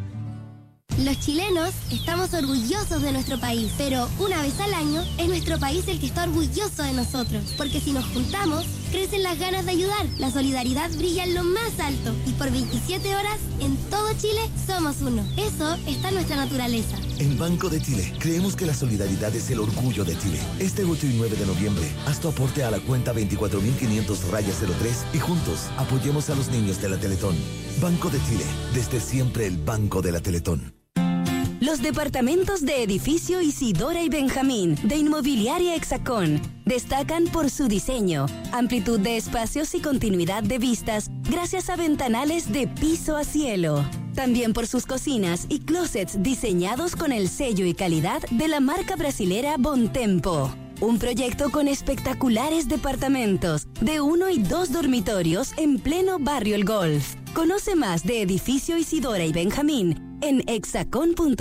Los chilenos estamos orgullosos de nuestro país, pero una vez al año es nuestro país el que está orgulloso de nosotros, porque si nos juntamos, crecen las ganas de ayudar, la solidaridad brilla en lo más alto y por 27 horas en todo Chile somos uno. Eso está en nuestra naturaleza. En Banco de Chile, creemos que la solidaridad es el orgullo de Chile. Este 8 y 9 de noviembre, haz tu aporte a la cuenta 24.500-03 y juntos apoyemos a los niños de la Teletón. Banco de Chile, desde siempre el Banco de la Teletón. Los departamentos de edificio Isidora y Benjamín de Inmobiliaria Hexacón destacan por su diseño, amplitud de espacios y continuidad de vistas gracias a ventanales de piso a cielo. También por sus cocinas y closets diseñados con el sello y calidad de la marca brasilera Bontempo. Un proyecto con espectaculares departamentos de 1 y 2 dormitorios en pleno barrio El Golf. Conoce más de Edificio Isidora y Benjamín en hexacon.cl.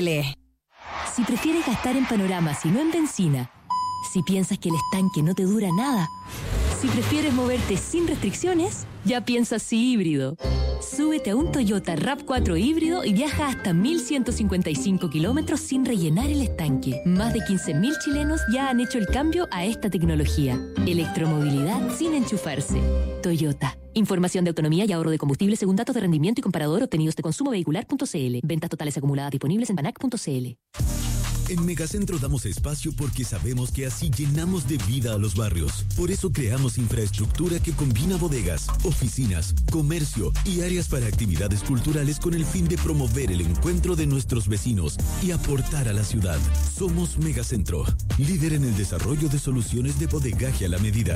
Si prefieres gastar en panoramas y no en benzina, si piensas que el estanque no te dura nada, si prefieres moverte sin restricciones, ya piensa así híbrido. Súbete a un Toyota RAV4 híbrido y viaja hasta 1.155 kilómetros sin rellenar el estanque. Más de 15.000 chilenos ya han hecho el cambio a esta tecnología. Electromovilidad sin enchufarse. Toyota. Información de autonomía y ahorro de combustible según datos de rendimiento y comparador obtenidos de consumovehicular.cl. Ventas totales acumuladas disponibles en banac.cl. En Megacentro damos espacio porque sabemos que así llenamos de vida a los barrios. Por eso creamos infraestructura que combina bodegas, oficinas, comercio y áreas para actividades culturales con el fin de promover el encuentro de nuestros vecinos y aportar a la ciudad. Somos Megacentro, líder en el desarrollo de soluciones de bodegaje a la medida.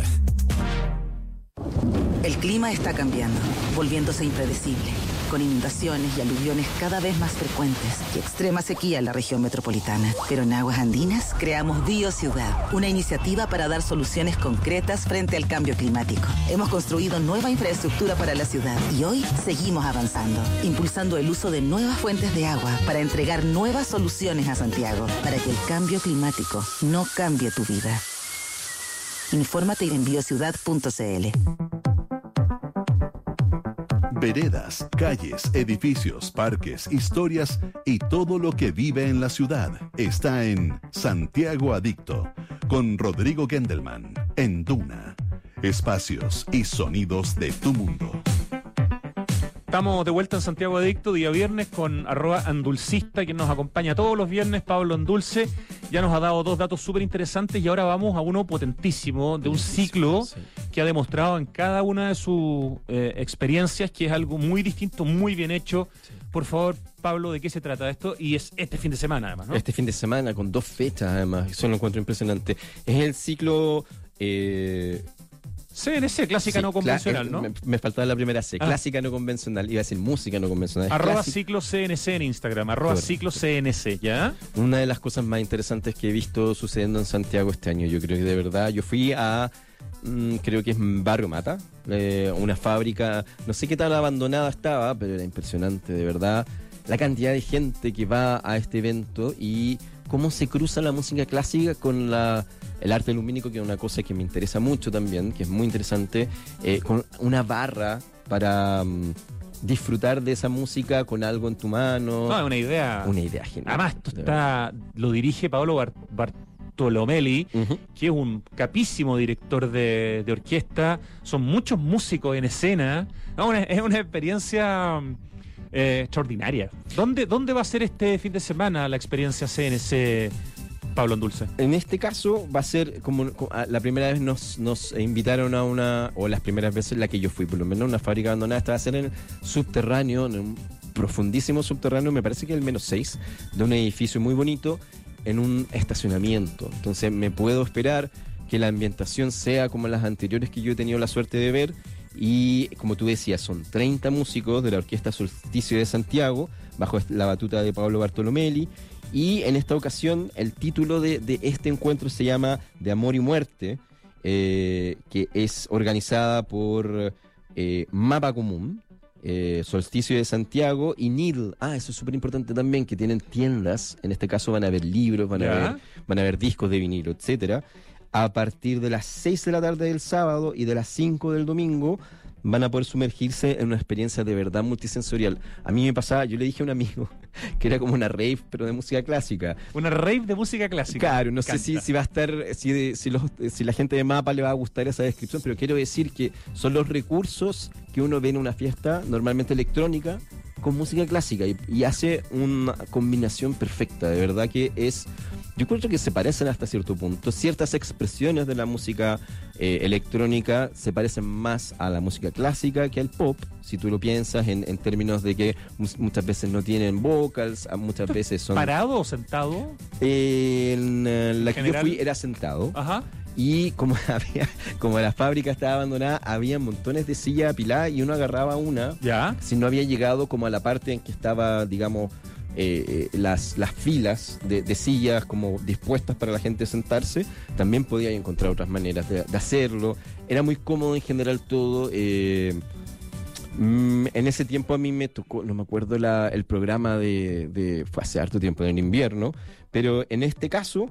El clima está cambiando, volviéndose impredecible, con inundaciones y aluviones cada vez más frecuentes y extrema sequía en la región metropolitana. Pero en Aguas Andinas creamos BioCiudad, una iniciativa para dar soluciones concretas frente al cambio climático. Hemos construido nueva infraestructura para la ciudad y hoy seguimos avanzando, impulsando el uso de nuevas fuentes de agua para entregar nuevas soluciones a Santiago, para que el cambio climático no cambie tu vida. Infórmate en biociudad.cl. Veredas, calles, edificios, parques, historias y todo lo que vive en la ciudad está en Santiago Adicto, con Rodrigo Gendelman, en Duna. Espacios y sonidos de tu mundo. Estamos de vuelta en Santiago Adicto, día viernes, con @andulcista, quien nos acompaña todos los viernes, Pablo Endulce. ya nos ha dado 2 datos súper interesantes y ahora vamos a uno potentísimo de un ciclo que ha demostrado en cada una de sus experiencias que es algo muy distinto, muy bien hecho. Por favor, Pablo, ¿de qué se trata esto? Y es este fin de semana, además, ¿no? Este fin de semana, con 2 fechas, además. Eso lo encuentro impresionante. Es el ciclo... CNC, clásica no convencional, ¿no? Me faltaba la primera C, clásica no convencional. Iba a decir música no convencional. @ciclo CNC en Instagram, @ciclo CNC, ¿ya? Una de las cosas más interesantes que he visto sucediendo en Santiago este año, yo creo que de verdad, yo fui a... creo que es Barrio Mata, una fábrica, no sé qué tan abandonada estaba, pero era impresionante, de verdad, la cantidad de gente que va a este evento y cómo se cruza la música clásica con el arte lumínico, que es una cosa que me interesa mucho también, que es muy interesante, con una barra para disfrutar de esa música con algo en tu mano. No, es una idea. Una idea genial. Además, lo dirige Paolo Bartolomeli, que es un capísimo director de orquesta. Son muchos músicos en escena. No, es una experiencia extraordinaria. ¿Dónde va a ser este fin de semana la experiencia CNC, Pablo Endulce? En este caso va a ser como la primera vez nos invitaron a una, o las primeras veces la que yo fui, por lo menos una fábrica abandonada. Esta va a ser en el subterráneo, en un profundísimo subterráneo, me parece que el -6, de un edificio muy bonito, en un estacionamiento. Entonces me puedo esperar que la ambientación sea como las anteriores que yo he tenido la suerte de ver. Y como tú decías, son 30 músicos de la Orquesta Solsticio de Santiago, bajo la batuta de Pablo Bartolomeli. Y en esta ocasión el título de este encuentro se llama De Amor y Muerte, que es organizada por Mapa Común, Solsticio de Santiago y Needle. Eso es súper importante también, que tienen tiendas. En este caso van a haber libros, van a haber discos de vinilo, etcétera. A partir de las 6 de la tarde del sábado y de las 5 del domingo van a poder sumergirse en una experiencia de verdad multisensorial. A mí me pasaba, yo le dije a un amigo que era como una rave, pero de música clásica. Una rave de música clásica. Claro, no sé si va a estar, si la gente de Mapa le va a gustar esa descripción, pero quiero decir que son los recursos que uno ve en una fiesta, normalmente electrónica, con música clásica, y hace una combinación perfecta. De verdad que yo creo que se parecen hasta cierto punto. Ciertas expresiones de la música electrónica se parecen más a la música clásica que al pop, si tú lo piensas en términos de que muchas veces no tienen vocals, muchas veces son... ¿Parado o sentado? En la que yo fui era sentado. Ajá. Y como la fábrica estaba abandonada, había montones de sillas apiladas y uno agarraba una. ¿Ya? Si no había llegado como a la parte en que estaba, digamos, las filas de sillas como dispuestas para la gente sentarse, también podía encontrar otras maneras de hacerlo. Era muy cómodo en general todo. En ese tiempo a mí me tocó, no me acuerdo el programa fue hace harto tiempo, en invierno, pero en este caso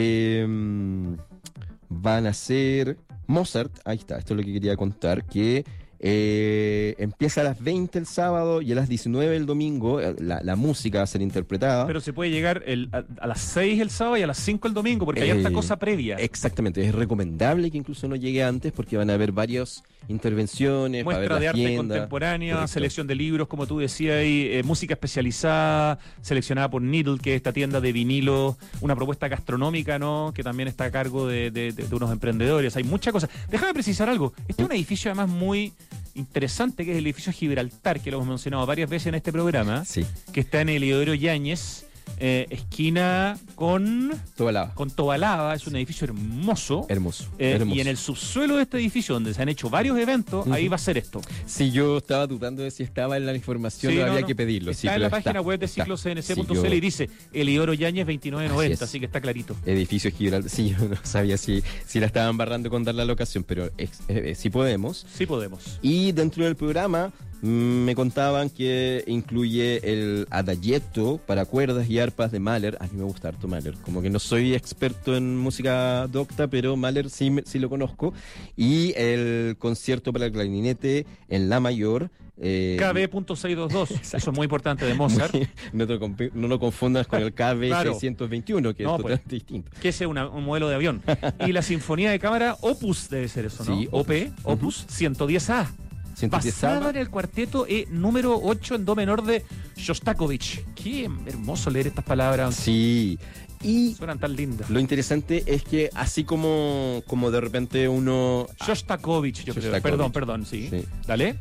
van a ser Mozart. Ahí está, esto es lo que quería contar, que empieza a las 20 el sábado y a las 19 el domingo. La música va a ser interpretada. Pero se puede llegar a las 6 el sábado y a las 5 el domingo, porque hay harta cosa previa. Exactamente, es recomendable que incluso no llegue antes, porque van a haber varias intervenciones, muestra de arte contemporánea, correcto, selección de libros, como tú decías, y música especializada, seleccionada por Needle, que es esta tienda de vinilo, una propuesta gastronómica, ¿no?, que también está a cargo de unos emprendedores. Hay muchas cosas. Déjame precisar algo. Este es un edificio además muy interesante, que es el edificio Gibraltar, que lo hemos mencionado varias veces en este programa, sí, que está en Eliodoro Yáñez, esquina con Tobalaba. Es un edificio hermoso. Hermoso. Y en el subsuelo de este edificio, donde se han hecho varios eventos, ahí va a ser esto. Sí, yo estaba dudando de si estaba en la información, sí, había que pedirlo. Está en la página web de ciclocnc.cl y dice Eliodoro Yáñez 2990, así que está clarito. Edificio Gibraltar. Sí, yo no sabía si la estaban barrando con dar la locación, pero sí podemos. Sí podemos. Y dentro del programa me contaban que incluye el adagietto para cuerdas y arpas de Mahler. A mí me gusta harto Mahler, como que no soy experto en música docta, pero Mahler sí lo conozco. Y el concierto para el clarinete en la mayor, KB.622, eso es muy importante, de Mozart. No lo confundas con el KB claro, 621, que es totalmente distinto. Que ese es un modelo de avión. Y la sinfonía de cámara Opus debe ser eso, ¿no? Sí, Opus 110A. Basado en el cuarteto número 8 en do menor de Shostakovich. Qué hermoso leer estas palabras. Sí, Y suenan tan lindas. lo interesante es que así como de repente uno... Shostakovich, yo creo. Perdón, sí. Dale.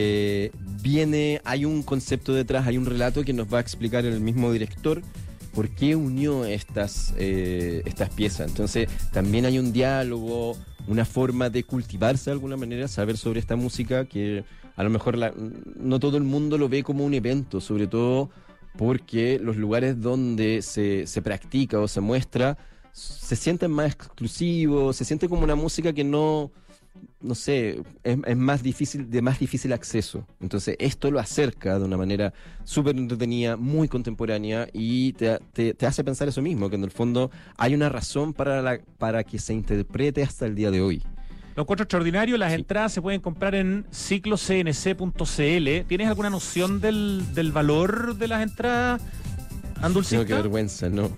Hay un concepto detrás, hay un relato que nos va a explicar el mismo director por qué unió estas piezas. Entonces también hay un diálogo, una forma de cultivarse de alguna manera, saber sobre esta música que a lo mejor no todo el mundo lo ve como un evento, sobre todo porque los lugares donde se practica o se muestra se sienten más exclusivos, se siente como una música que no sé, es más difícil acceso. Entonces esto lo acerca de una manera súper entretenida, muy contemporánea, y te hace pensar eso mismo, que en el fondo hay una razón para que se interprete hasta el día de hoy. Lo encuentro extraordinario. Las entradas se pueden comprar en ciclocnc.cl. ¿Tienes alguna noción del valor de las entradas, Andulcita? No, qué vergüenza, no.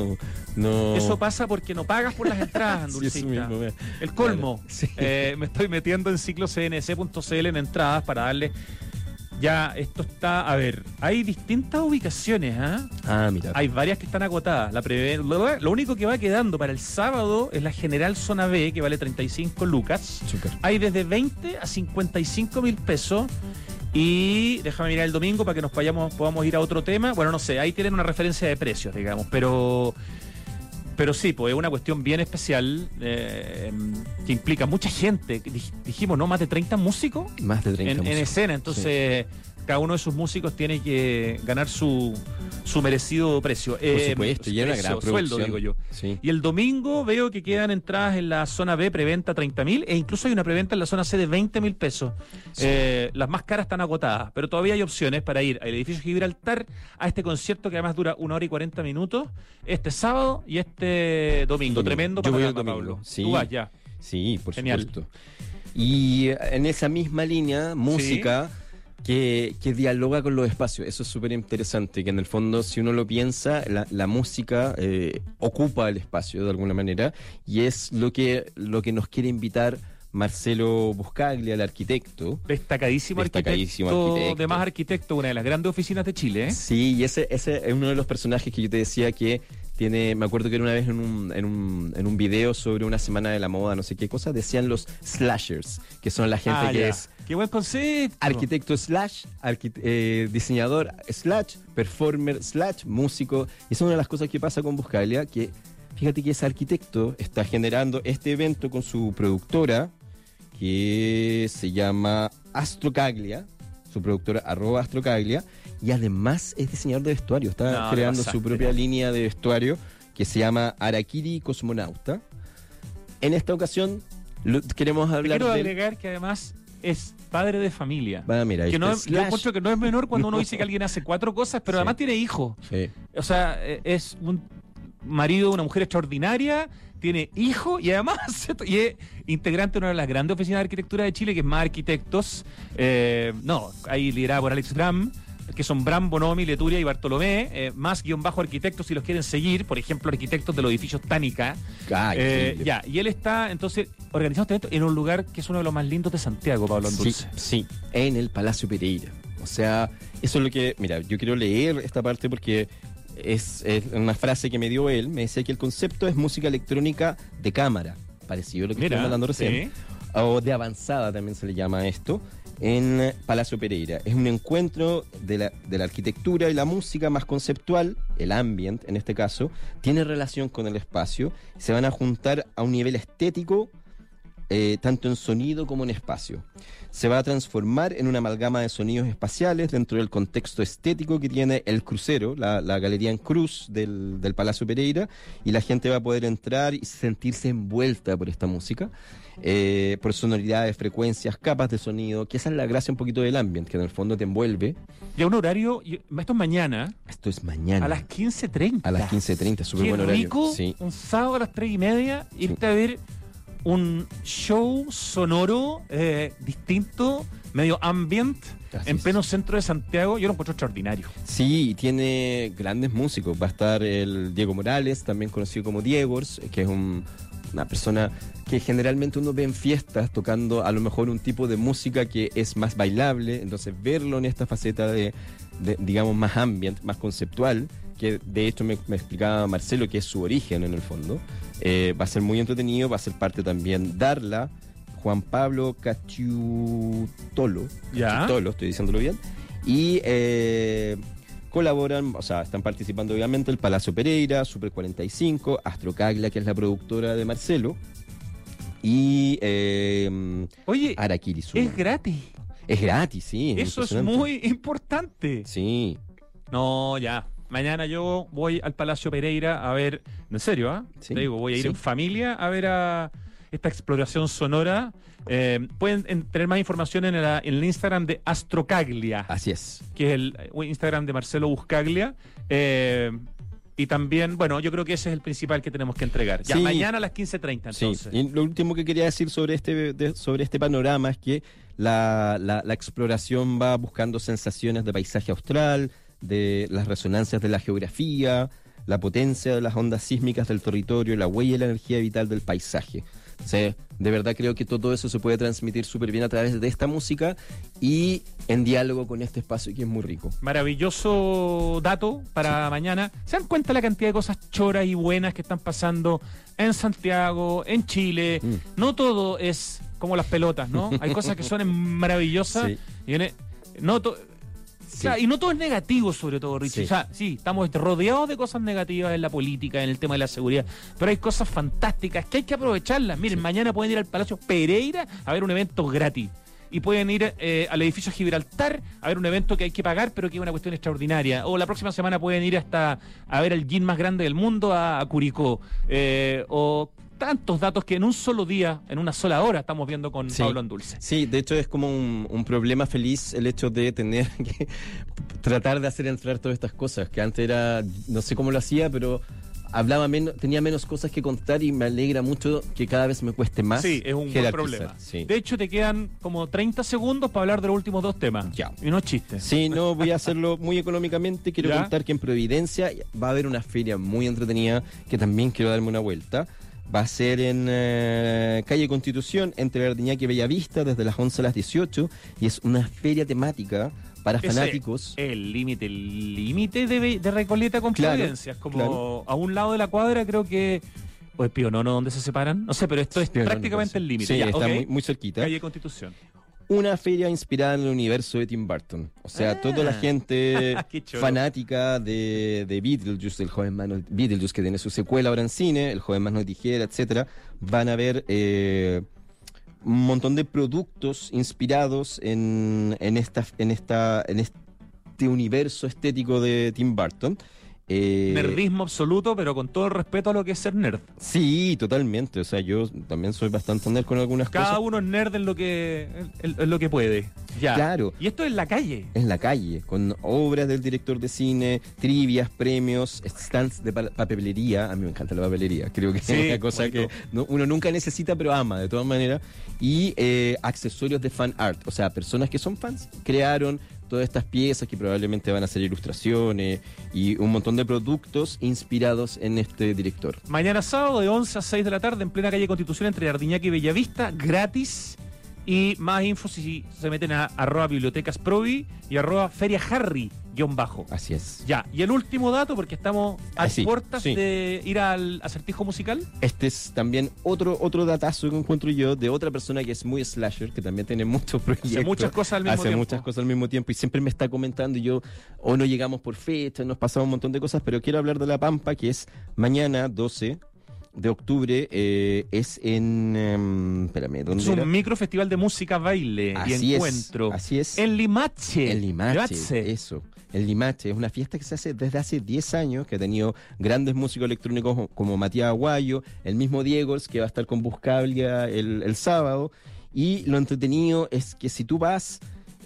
Eso pasa porque no pagas por las entradas, Andulcita. Sí, eso mismo, el colmo. Claro, sí. Me estoy metiendo en ciclocnc.cl en entradas para darle... Ya, esto está... A ver, hay distintas ubicaciones, ¿ah? Mira. Hay varias que están agotadas. Lo único que va quedando para el sábado es la General Zona B, que vale 35 lucas. Super. Hay desde 20 a 55 mil pesos. Y déjame mirar el domingo para que podamos ir a otro tema. Bueno, no sé, ahí tienen una referencia de precios, digamos, pero sí, pues es una cuestión bien especial que implica mucha gente. Dijimos, ¿no? Más de 30 músicos. Más de 30 músicos. En escena, entonces cada uno de sus músicos tiene que ganar su merecido precio. Por supuesto, y es una gran producción. Sueldo, digo yo. Sí. Y el domingo veo que quedan entradas en la zona B, preventa 30.000, e incluso hay una preventa en la zona C de 20.000 pesos. Sí. Las más caras están agotadas, pero todavía hay opciones para ir al edificio Gibraltar a este concierto que además dura 1 hora y 40 minutos, este sábado y este domingo. Tremendo panorama, yo voy el domingo. Pablo. Sí. Tú vas ya. Sí, por Genial. supuesto. Y en esa misma línea, música... ¿Sí? Que dialoga con los espacios. Eso es súper interesante, que en el fondo, si uno lo piensa, la música ocupa el espacio de alguna manera, y es lo que nos quiere invitar Marcelo Buscaglia, el arquitecto. Destacadísimo arquitecto. De más arquitecto, una de las grandes oficinas de Chile, ¿eh? Sí, y ese es uno de los personajes que yo te decía que tiene, me acuerdo que era una vez en un video sobre una semana de la moda, no sé qué cosa, decían los slashers, que son la gente que es... ¡Qué buen concepto! Arquitecto slash, diseñador slash, performer slash, músico. Y esa es una de las cosas que pasa con Buscaglia, que fíjate que ese arquitecto está generando este evento con su productora, que se llama Astrocaglia, su productora @Astrocaglia, y además es diseñador de vestuario, está creando su propia línea de vestuario que se llama Arakiri Cosmonauta. En esta ocasión queremos hablar quiero agregar que además es padre de familia. Mira, que no, yo encuentro que no es menor cuando uno dice que alguien hace 4 cosas, pero además tiene hijos. Sí. O sea, es un marido de una mujer extraordinaria, tiene hijo y además y es integrante de una de las grandes oficinas de arquitectura de Chile, que es Más Arquitectos. Ahí liderada por Alex Bram, que son Bram, Bonomi, Leturia y Bartolomé, _arquitectos si los quieren seguir, por ejemplo, arquitectos de los edificios Tánica. Y él está entonces organizando este evento en un lugar que es uno de los más lindos de Santiago, Pablo Andulce. Sí, en el Palacio Pereira. O sea, eso es lo que, mira, yo quiero leer esta parte porque es una frase que me dio él. Me decía que el concepto es música electrónica de cámara, parecido a lo que estoy hablando recién, o de avanzada también se le llama esto, en Palacio Pereira. Es un encuentro de la arquitectura y la música más conceptual, el ambient en este caso, tiene relación con el espacio, se van a juntar a un nivel estético, tanto en sonido como en espacio. Se va a transformar en una amalgama de sonidos espaciales dentro del contexto estético que tiene el crucero, la galería en cruz del Palacio Pereira, y la gente va a poder entrar y sentirse envuelta por esta música, por sonoridades, frecuencias, capas de sonido, que esa es la gracia un poquito del ambient, que en el fondo te envuelve. Y a un horario, esto es mañana. Esto es mañana. A las 15:30. A las 15:30, súper buen horario. Rico, sí. Un sábado a las 3:30, irte a ver un show sonoro distinto, medio ambient, en pleno centro de Santiago. Yo lo encuentro extraordinario. Sí, tiene grandes músicos. Va a estar el Diego Morales, también conocido como Diegors, que es una persona que generalmente uno ve en fiestas tocando a lo mejor un tipo de música que es más bailable. Entonces verlo en esta faceta de digamos, más ambient, más conceptual, que de hecho me explicaba Marcelo que es su origen en el fondo. Va a ser muy entretenido, va a ser parte también Darla, Juan Pablo Cachutolo, estoy diciéndolo bien, y colaboran, o sea, están participando obviamente el Palacio Pereira, Super 45, Astrocaglia, que es la productora de Marcelo, y Oye, Araquiri Sumo. es gratis. Es gratis, sí. Eso es muy importante. Sí. No, ya. Mañana yo voy al Palacio Pereira a ver, en serio, ¿ah? Sí, Te digo, voy a ir sí. en familia a ver a esta exploración sonora. Pueden tener más información en el Instagram de Astrocaglia, Así es. que es el Instagram de Marcelo Buscaglia. Y también, bueno, yo creo que ese es el principal que tenemos que entregar. Ya, Sí. mañana a las 15:30, entonces. Sí. Y lo último que quería decir sobre este panorama es que la exploración va buscando sensaciones de paisaje austral, de las resonancias de la geografía, la potencia de las ondas sísmicas del territorio, la huella y la energía vital del paisaje. O sea, de verdad creo que todo eso se puede transmitir súper bien a través de esta música y en diálogo con este espacio que es muy rico. Maravilloso dato para mañana. ¿Se dan cuenta la cantidad de cosas choras y buenas que están pasando en Santiago, en Chile? No todo es como las pelotas, ¿no? Hay cosas que son maravillosas. Sí. Y Sí. y no todo es negativo, sobre todo, Richie. Sí. O sea, sí, estamos rodeados de cosas negativas en la política, en el tema de la seguridad, pero hay cosas fantásticas que hay que aprovecharlas. Miren, mañana pueden ir al Palacio Pereira a ver un evento gratis. Y pueden ir al edificio Gibraltar a ver un evento que hay que pagar, pero que es una cuestión extraordinaria. O la próxima semana pueden ir hasta a ver el gym más grande del mundo, a Curicó. O tantos datos que en un solo día, en una sola hora, estamos viendo con Sí. Pablo Andulce. Sí, de hecho es como un problema feliz el hecho de tener que tratar de hacer entrar todas estas cosas, que antes era, no sé cómo lo hacía, pero hablaba menos, tenía menos cosas que contar y me alegra mucho que cada vez me cueste más. Sí, es un buen jerarquizar. problema. Sí. De hecho, te quedan como 30 segundos para hablar de los últimos dos temas. Ya. Y no es chiste. Sí, no, voy a hacerlo muy económicamente. Quiero ¿Ya? contar que en Providencia va a haber una feria muy entretenida que también quiero darme una vuelta. Va a ser en calle Constitución, entre Ardiñac y Bellavista, desde las 11 a las 18. Y es una feria temática para Ese, fanáticos. El límite de Recoleta con Claro, Providencia. Es como claro. a un lado de la cuadra, creo que. O es Pionono donde se separan. No sé, pero esto es Pionono, prácticamente parece. el límite. Sí, Ya, está ok. muy cerquita. Calle Constitución. Una feria inspirada en el universo de Tim Burton. O sea, toda la gente Qué choro. fanática de Beetlejuice, el joven mano Beetlejuice, que tiene su secuela ahora en cine, el joven mano de tijera, etcétera, van a ver un montón de productos inspirados en este universo estético de Tim Burton. Nerdismo absoluto, pero con todo el respeto a lo que es ser nerd. Sí, totalmente. O sea, yo también soy bastante nerd con algunas Cada cosas. uno es nerd en lo que puede. Ya. Claro. Y esto es en la calle. En la calle, con obras del director de cine, trivias, premios, stands de papelería. A mí me encanta la papelería. Creo que Sí, es una cosa bonito. que uno nunca necesita, pero ama de todas maneras. Y accesorios de fan art. O sea, personas que son fans crearon todas estas piezas que probablemente van a ser ilustraciones y un montón de productos inspirados en este director. Mañana sábado de 11 a 6 de la tarde en plena calle Constitución entre Ardiñac y Bellavista, gratis. Y más info si se meten a @bibliotecasprovi y @feriaharry_. Así es. Ya, y el último dato, porque estamos a sí, puertas sí. de ir al acertijo musical. Este es también otro datazo que encuentro yo de otra persona que es muy slasher, que también tiene muchos proyectos. Hace muchas cosas al mismo Hace tiempo. muchas cosas al mismo tiempo y siempre me está comentando y yo, o no llegamos por fecha, nos pasamos un montón de cosas, pero quiero hablar de La Pampa, que es mañana 12 de octubre, es en... espérame, ¿dónde Es era? un micro festival de música, baile y encuentro. Así es. En Limache. El Limache, eso. El Limache es una fiesta que se hace desde hace 10 años, que ha tenido grandes músicos electrónicos como Matías Aguayo, el mismo Diegos, que va a estar con Buscaglia el sábado. Y lo entretenido es que si tú vas,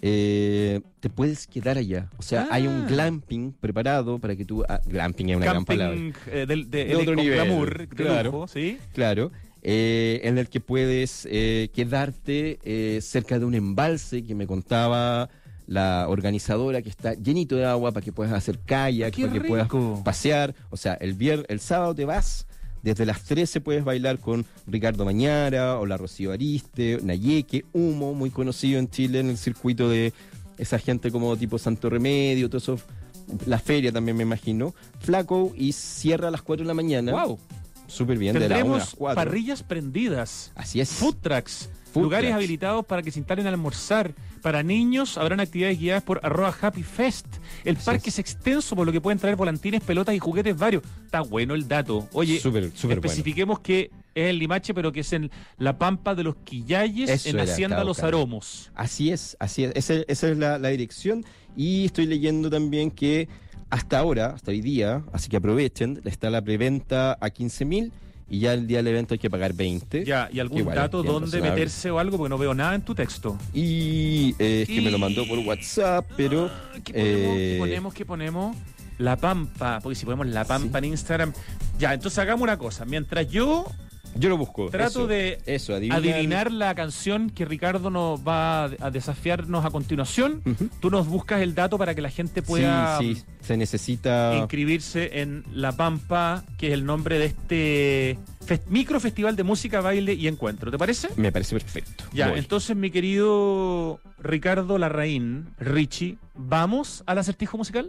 te puedes quedar allá. O sea, hay un glamping preparado para que tú... glamping es una gran palabra. Camping De otro con nivel, glamour, de claro. lujo, ¿sí? Claro. En el que puedes quedarte cerca de un embalse que me contaba la organizadora, que está llenito de agua para que puedas hacer kayak, ¡Qué para que puedas rico! pasear. O sea, el sábado te vas, desde las 13 puedes bailar con Ricardo Mañara o la Rocío Ariste, Nayeque, Humo, muy conocido en Chile en el circuito de esa gente como tipo Santo Remedio, todos esos la feria también me imagino, Flaco, y cierra a las 4 de la mañana. ¡Wow! Súper bien, de la 1 a las Tendremos 4. parrillas prendidas. Así es. Food trucks. Food Lugares trucks. habilitados para que se instalen a almorzar. Para niños habrán actividades guiadas por @HappyFest. El parque es extenso, por lo que pueden traer volantines, pelotas y juguetes varios. Está bueno el dato. Oye, súper especifiquemos que es en Limache, pero que es en la Pampa de los Quillayes, Eso en era, Hacienda estaba Los buscando. Aromos. Así es. Esa es la dirección. Y estoy leyendo también que hasta hoy día, así que aprovechen, está la preventa a 15.000 y ya el día del evento hay que pagar 20. Ya, ¿y algún Igual, dato bien dónde razonable. meterse o algo? Porque no veo nada en tu texto. Y es que me lo mandó por WhatsApp, pero... ¿Qué ponemos? La Pampa, porque si ponemos La Pampa en Instagram... Ya, entonces hagamos una cosa. Mientras yo lo busco. trato de adivinar adivinar la canción que Ricardo nos va a desafiarnos a continuación, tú nos buscas el dato para que la gente pueda Sí, se necesita... inscribirse en La Pampa, que es el nombre de este micro festival de música, baile y encuentro. ¿Te parece? Me parece perfecto. Ya, Voy. entonces mi querido Ricardo Larraín, Richie, ¿vamos al acertijo musical?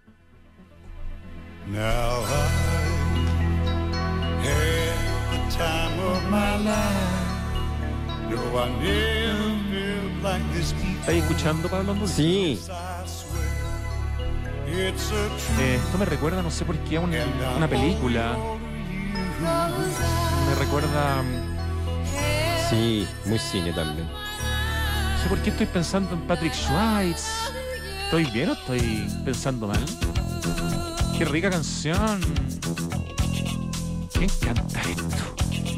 Now I had the time of my life. No, I never felt like this before. ¿Estás escuchando, Pablo Andul? Sí. I swear it's a truth. Esto me recuerda, no sé por qué, a una película. Me recuerda... Sí, muy cine también. No sé por qué estoy pensando en Patrick Swayze. ¿Estoy bien o estoy pensando mal? ¡Qué rica canción! ¿Quién canta esto?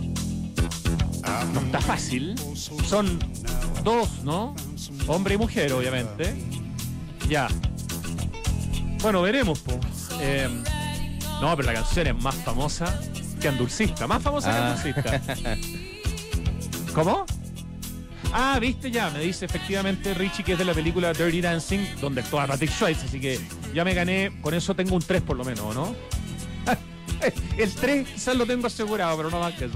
No está fácil. Son dos, ¿no? Hombre y mujer, obviamente. Ya. Bueno, veremos, po. No, pero la canción es más famosa que Andulcista. Más famosa que Andulcista. ¿Cómo? Ah, viste ya, me dice efectivamente Richie que es de la película Dirty Dancing, donde actúa Patrick Swayze, así que ya me gané, con eso tengo un 3 por lo menos, ¿no? El 3 quizás lo tengo asegurado, pero no más que eso.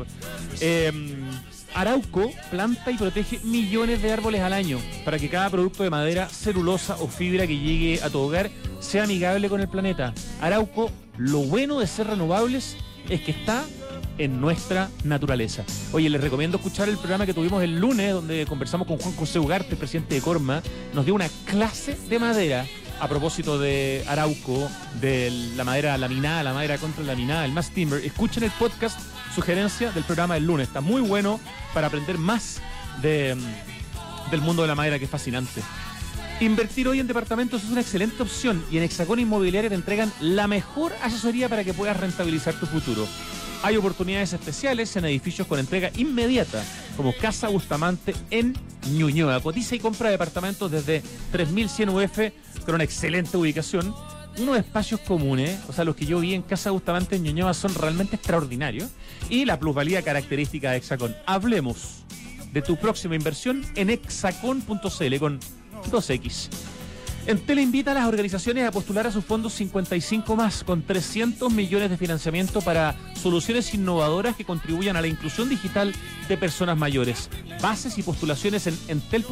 Arauco planta y protege millones de árboles al año para que cada producto de madera, celulosa o fibra que llegue a tu hogar sea amigable con el planeta. Arauco, lo bueno de ser renovables es que está en nuestra naturaleza. Oye, les recomiendo escuchar el programa que tuvimos el lunes, donde conversamos con Juan José Ugarte, el presidente de Corma. Nos dio una clase de madera a propósito de Arauco, de la madera laminada, la madera contralaminada, el mass timber. Escuchen el podcast, sugerencia del programa del lunes. Está muy bueno para aprender más del mundo de la madera, que es fascinante. Invertir hoy en departamentos es una excelente opción y en Hexacón Inmobiliaria te entregan la mejor asesoría para que puedas rentabilizar tu futuro. Hay oportunidades especiales en edificios con entrega inmediata, como Casa Bustamante en Ñuñoa. Cotiza y compra departamentos desde 3.100 UF con una excelente ubicación. Unos espacios comunes, o sea, los que yo vi en Casa Bustamante en Ñuñoa son realmente extraordinarios. Y la plusvalía característica de Hexacón. Hablemos de tu próxima inversión en hexacon.cl con 2X. Entel invita a las organizaciones a postular a sus fondos 55+, con 300 millones de financiamiento para soluciones innovadoras que contribuyan a la inclusión digital de personas mayores. Bases y postulaciones en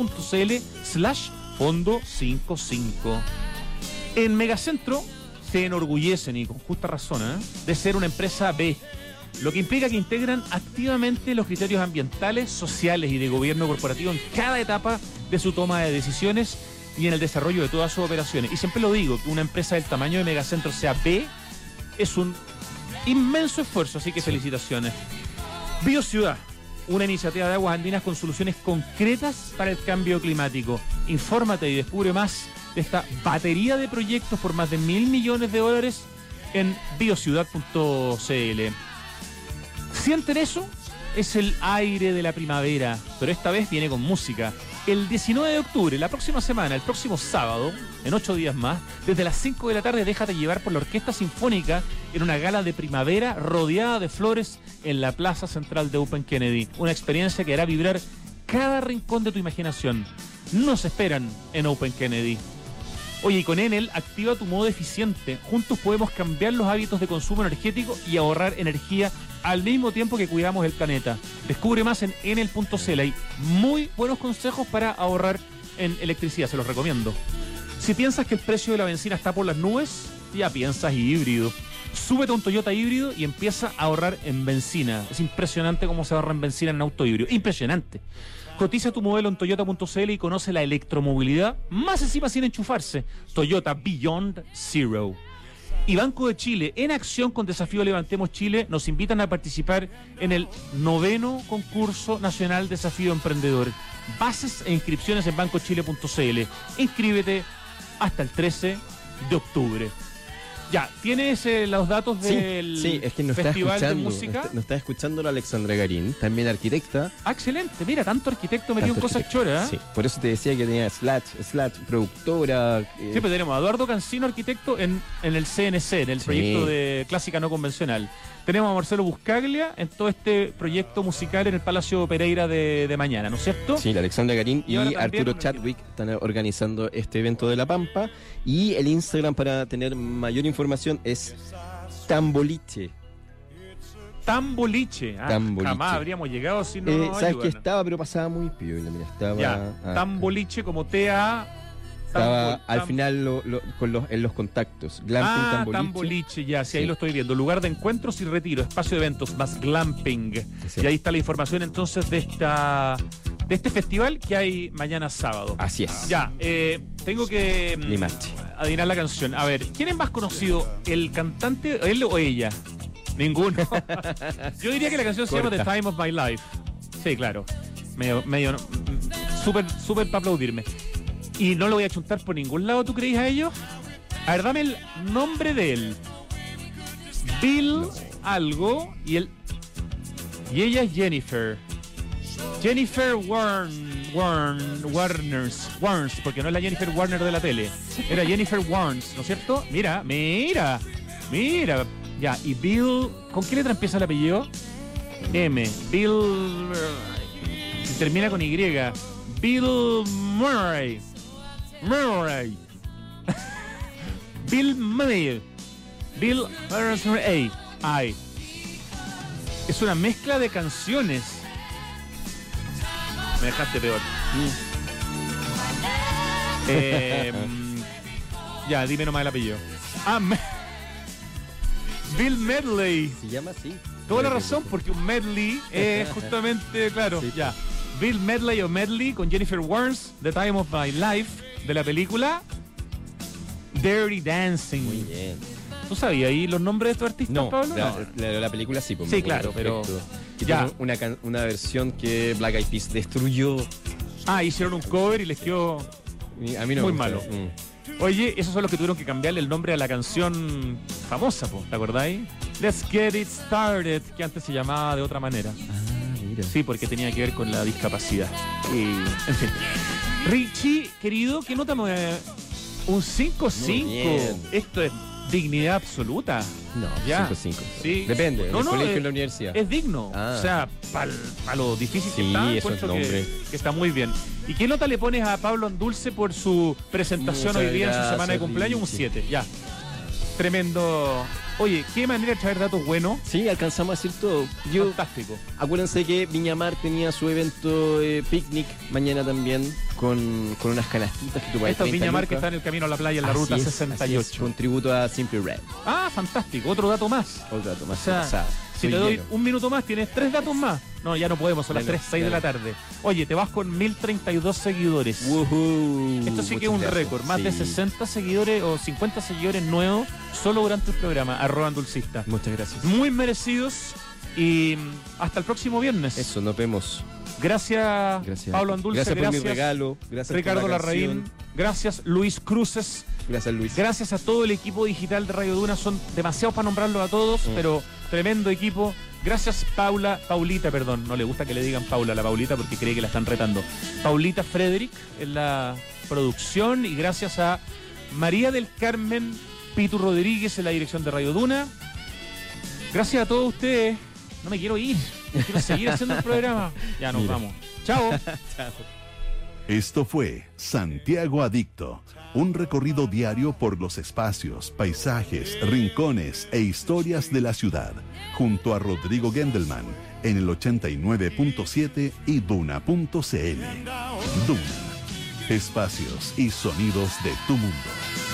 entel.cl/fondo55. En Megacentro se enorgullecen, y con justa razón, de ser una empresa B, lo que implica que integran activamente los criterios ambientales, sociales y de gobierno corporativo en cada etapa de su toma de decisiones y en el desarrollo de todas sus operaciones. Y siempre lo digo, que una empresa del tamaño de Megacentro sea B es un inmenso esfuerzo, así que felicitaciones. BioCiudad, una iniciativa de aguas andinas con soluciones concretas para el cambio climático. Infórmate y descubre más de esta batería de proyectos por más de $1.000 millones en biociudad.cl. ¿Sienten eso? Es el aire de la primavera, pero esta vez viene con música. El 19 de octubre, la próxima semana, el próximo sábado, en 8 días más, desde las 5 de la tarde, déjate llevar por la Orquesta Sinfónica en una gala de primavera rodeada de flores en la Plaza Central de Open Kennedy. Una experiencia que hará vibrar cada rincón de tu imaginación. Nos esperan en Open Kennedy. Oye, y con Enel, activa tu modo eficiente. Juntos podemos cambiar los hábitos de consumo energético y ahorrar energía al mismo tiempo que cuidamos el planeta. Descubre más en enel.cl. Hay muy buenos consejos para ahorrar en electricidad, se los recomiendo. Si piensas que el precio de la benzina está por las nubes, ya piensas híbrido. Súbete a un Toyota híbrido y empieza a ahorrar en benzina. Es impresionante cómo se ahorra en benzina en un auto híbrido. Impresionante. Cotiza tu modelo en toyota.cl y conoce la electromovilidad, más encima sin enchufarse. Toyota Beyond Zero. Y Banco de Chile, en acción con Desafío Levantemos Chile, nos invitan a participar en el 9º concurso nacional Desafío Emprendedor. Bases e inscripciones en bancochile.cl. Inscríbete hasta el 13 de octubre. Ya, ¿tienes los datos del es que nos Festival está de Música? Nos está escuchando la Alexandra Garín, también arquitecta. Ah, excelente. Mira, tanto arquitecto metido en cosas choras. Sí, por eso te decía que tenía Slash, productora. Siempre tenemos a Eduardo Cancino, arquitecto, en el CNC, en el proyecto de Clásica No Convencional. Tenemos a Marcelo Buscaglia en todo este proyecto musical en el Palacio Pereira de mañana, ¿no es cierto? Sí, la Alexandra Garín y Arturo Chadwick están organizando este evento de La Pampa. Y el Instagram para tener mayor información es Tamboliche. Tamboliche. Jamás habríamos llegado si no sabes ayudan. Que estaba, pero pasaba muy piola. Mira, estaba. Tamboliche como TA. Estaba al final en los contactos. Glamping, Tamboliche, ya, sí, ahí lo estoy viendo. Lugar de encuentros y retiro, espacio de eventos más glamping. Sí. Y ahí está la información entonces de este festival que hay mañana sábado. Así es. Ya, tengo que adivinar la canción. A ver, ¿quién es más conocido? ¿El cantante, él o ella? Ninguno. Yo diría que la canción se llama The Time of My Life. Sí, claro. Medio súper para aplaudirme. Y no lo voy a chuntar por ningún lado, ¿tú creís a ellos? A ver, dame el nombre de él. Bill algo y ella es Jennifer. Jennifer Warnes, porque no es la Jennifer Warner de la tele. Era Jennifer Warnes, ¿no es cierto? Mira. Ya, y Bill, ¿con qué letra empieza el apellido? M. Bill, termina con Y. Bill Murray. Bill Murray. Es una mezcla de canciones. Me dejaste peor. Ya, dime nomás el apellido. Bill Medley. Se llama así. Toda la razón, porque un medley es justamente, claro, sí, ya. Bill Medley o Medley con Jennifer Warnes, The Time of My Life, de la película Dirty Dancing. Muy bien. ¿Tú sabías ahí los nombres de estos artistas, no, Pablo? La película sí. Sí, claro, pero ya. Una versión que Black Eyed Peas destruyó. Hicieron un cover y les quedó a mí no muy malo. Oye, esos son los que tuvieron que cambiarle el nombre a la canción famosa, ¿te acordáis? Let's Get It Started, que antes se llamaba de otra manera. Mira. Sí, porque tenía que ver con la discapacidad. En fin. Richie, querido, ¿qué nota me... Un 5-5. Esto es dignidad absoluta. No, ya. 5-5. Sí. Depende, en el colegio, en la universidad. Es digno. O sea, para lo difícil que está, encuentro que está muy bien. ¿Y qué nota le pones a Pablo Andulce por su presentación hoy día en su semana de cumpleaños? Un 7, ya. Tremendo. Oye, qué manera de traer datos buenos. Sí, alcanzamos a decir todo. Fantástico. Acuérdense que Viña Mar tenía su evento picnic mañana también con unas canastitas que tú puedes. Esta es Viña Mar que está en el camino a la playa en la ruta 68. Con tributo a Simply Red. Fantástico. Otro dato más. O sea, si te doy un minuto más, tienes 3 datos más. No, ya no podemos, son las 3:06 de la tarde. Oye, te vas con 1032 seguidores. Esto sí que es un récord. Más de 60 seguidores o 50 seguidores nuevos solo durante el programa. @Andulcista. Muchas gracias. Muy merecidos. Y hasta el próximo viernes. Eso, nos vemos. Gracias. Pablo Andulce. Gracias por mi regalo. Gracias Ricardo por la Larraín. Gracias, Luis Cruces. Gracias, Luis. Gracias a todo el equipo digital de Radio Duna. Son demasiados para nombrarlos a todos, pero tremendo equipo. Gracias, Paulita, no le gusta que le digan Paula a la Paulita porque cree que la están retando. Paulita Frederick en la producción, y gracias a María del Carmen Pitu Rodríguez en la dirección de Radio Duna. Gracias a todos ustedes. No me quiero ir, quiero seguir haciendo el programa. Ya nos vamos. Chao. Chao. Esto fue Santiago Adicto, un recorrido diario por los espacios, paisajes, rincones e historias de la ciudad, junto a Rodrigo Gendelman en el 89.7 y Duna.cl. Duna, Espacios y sonidos de tu mundo.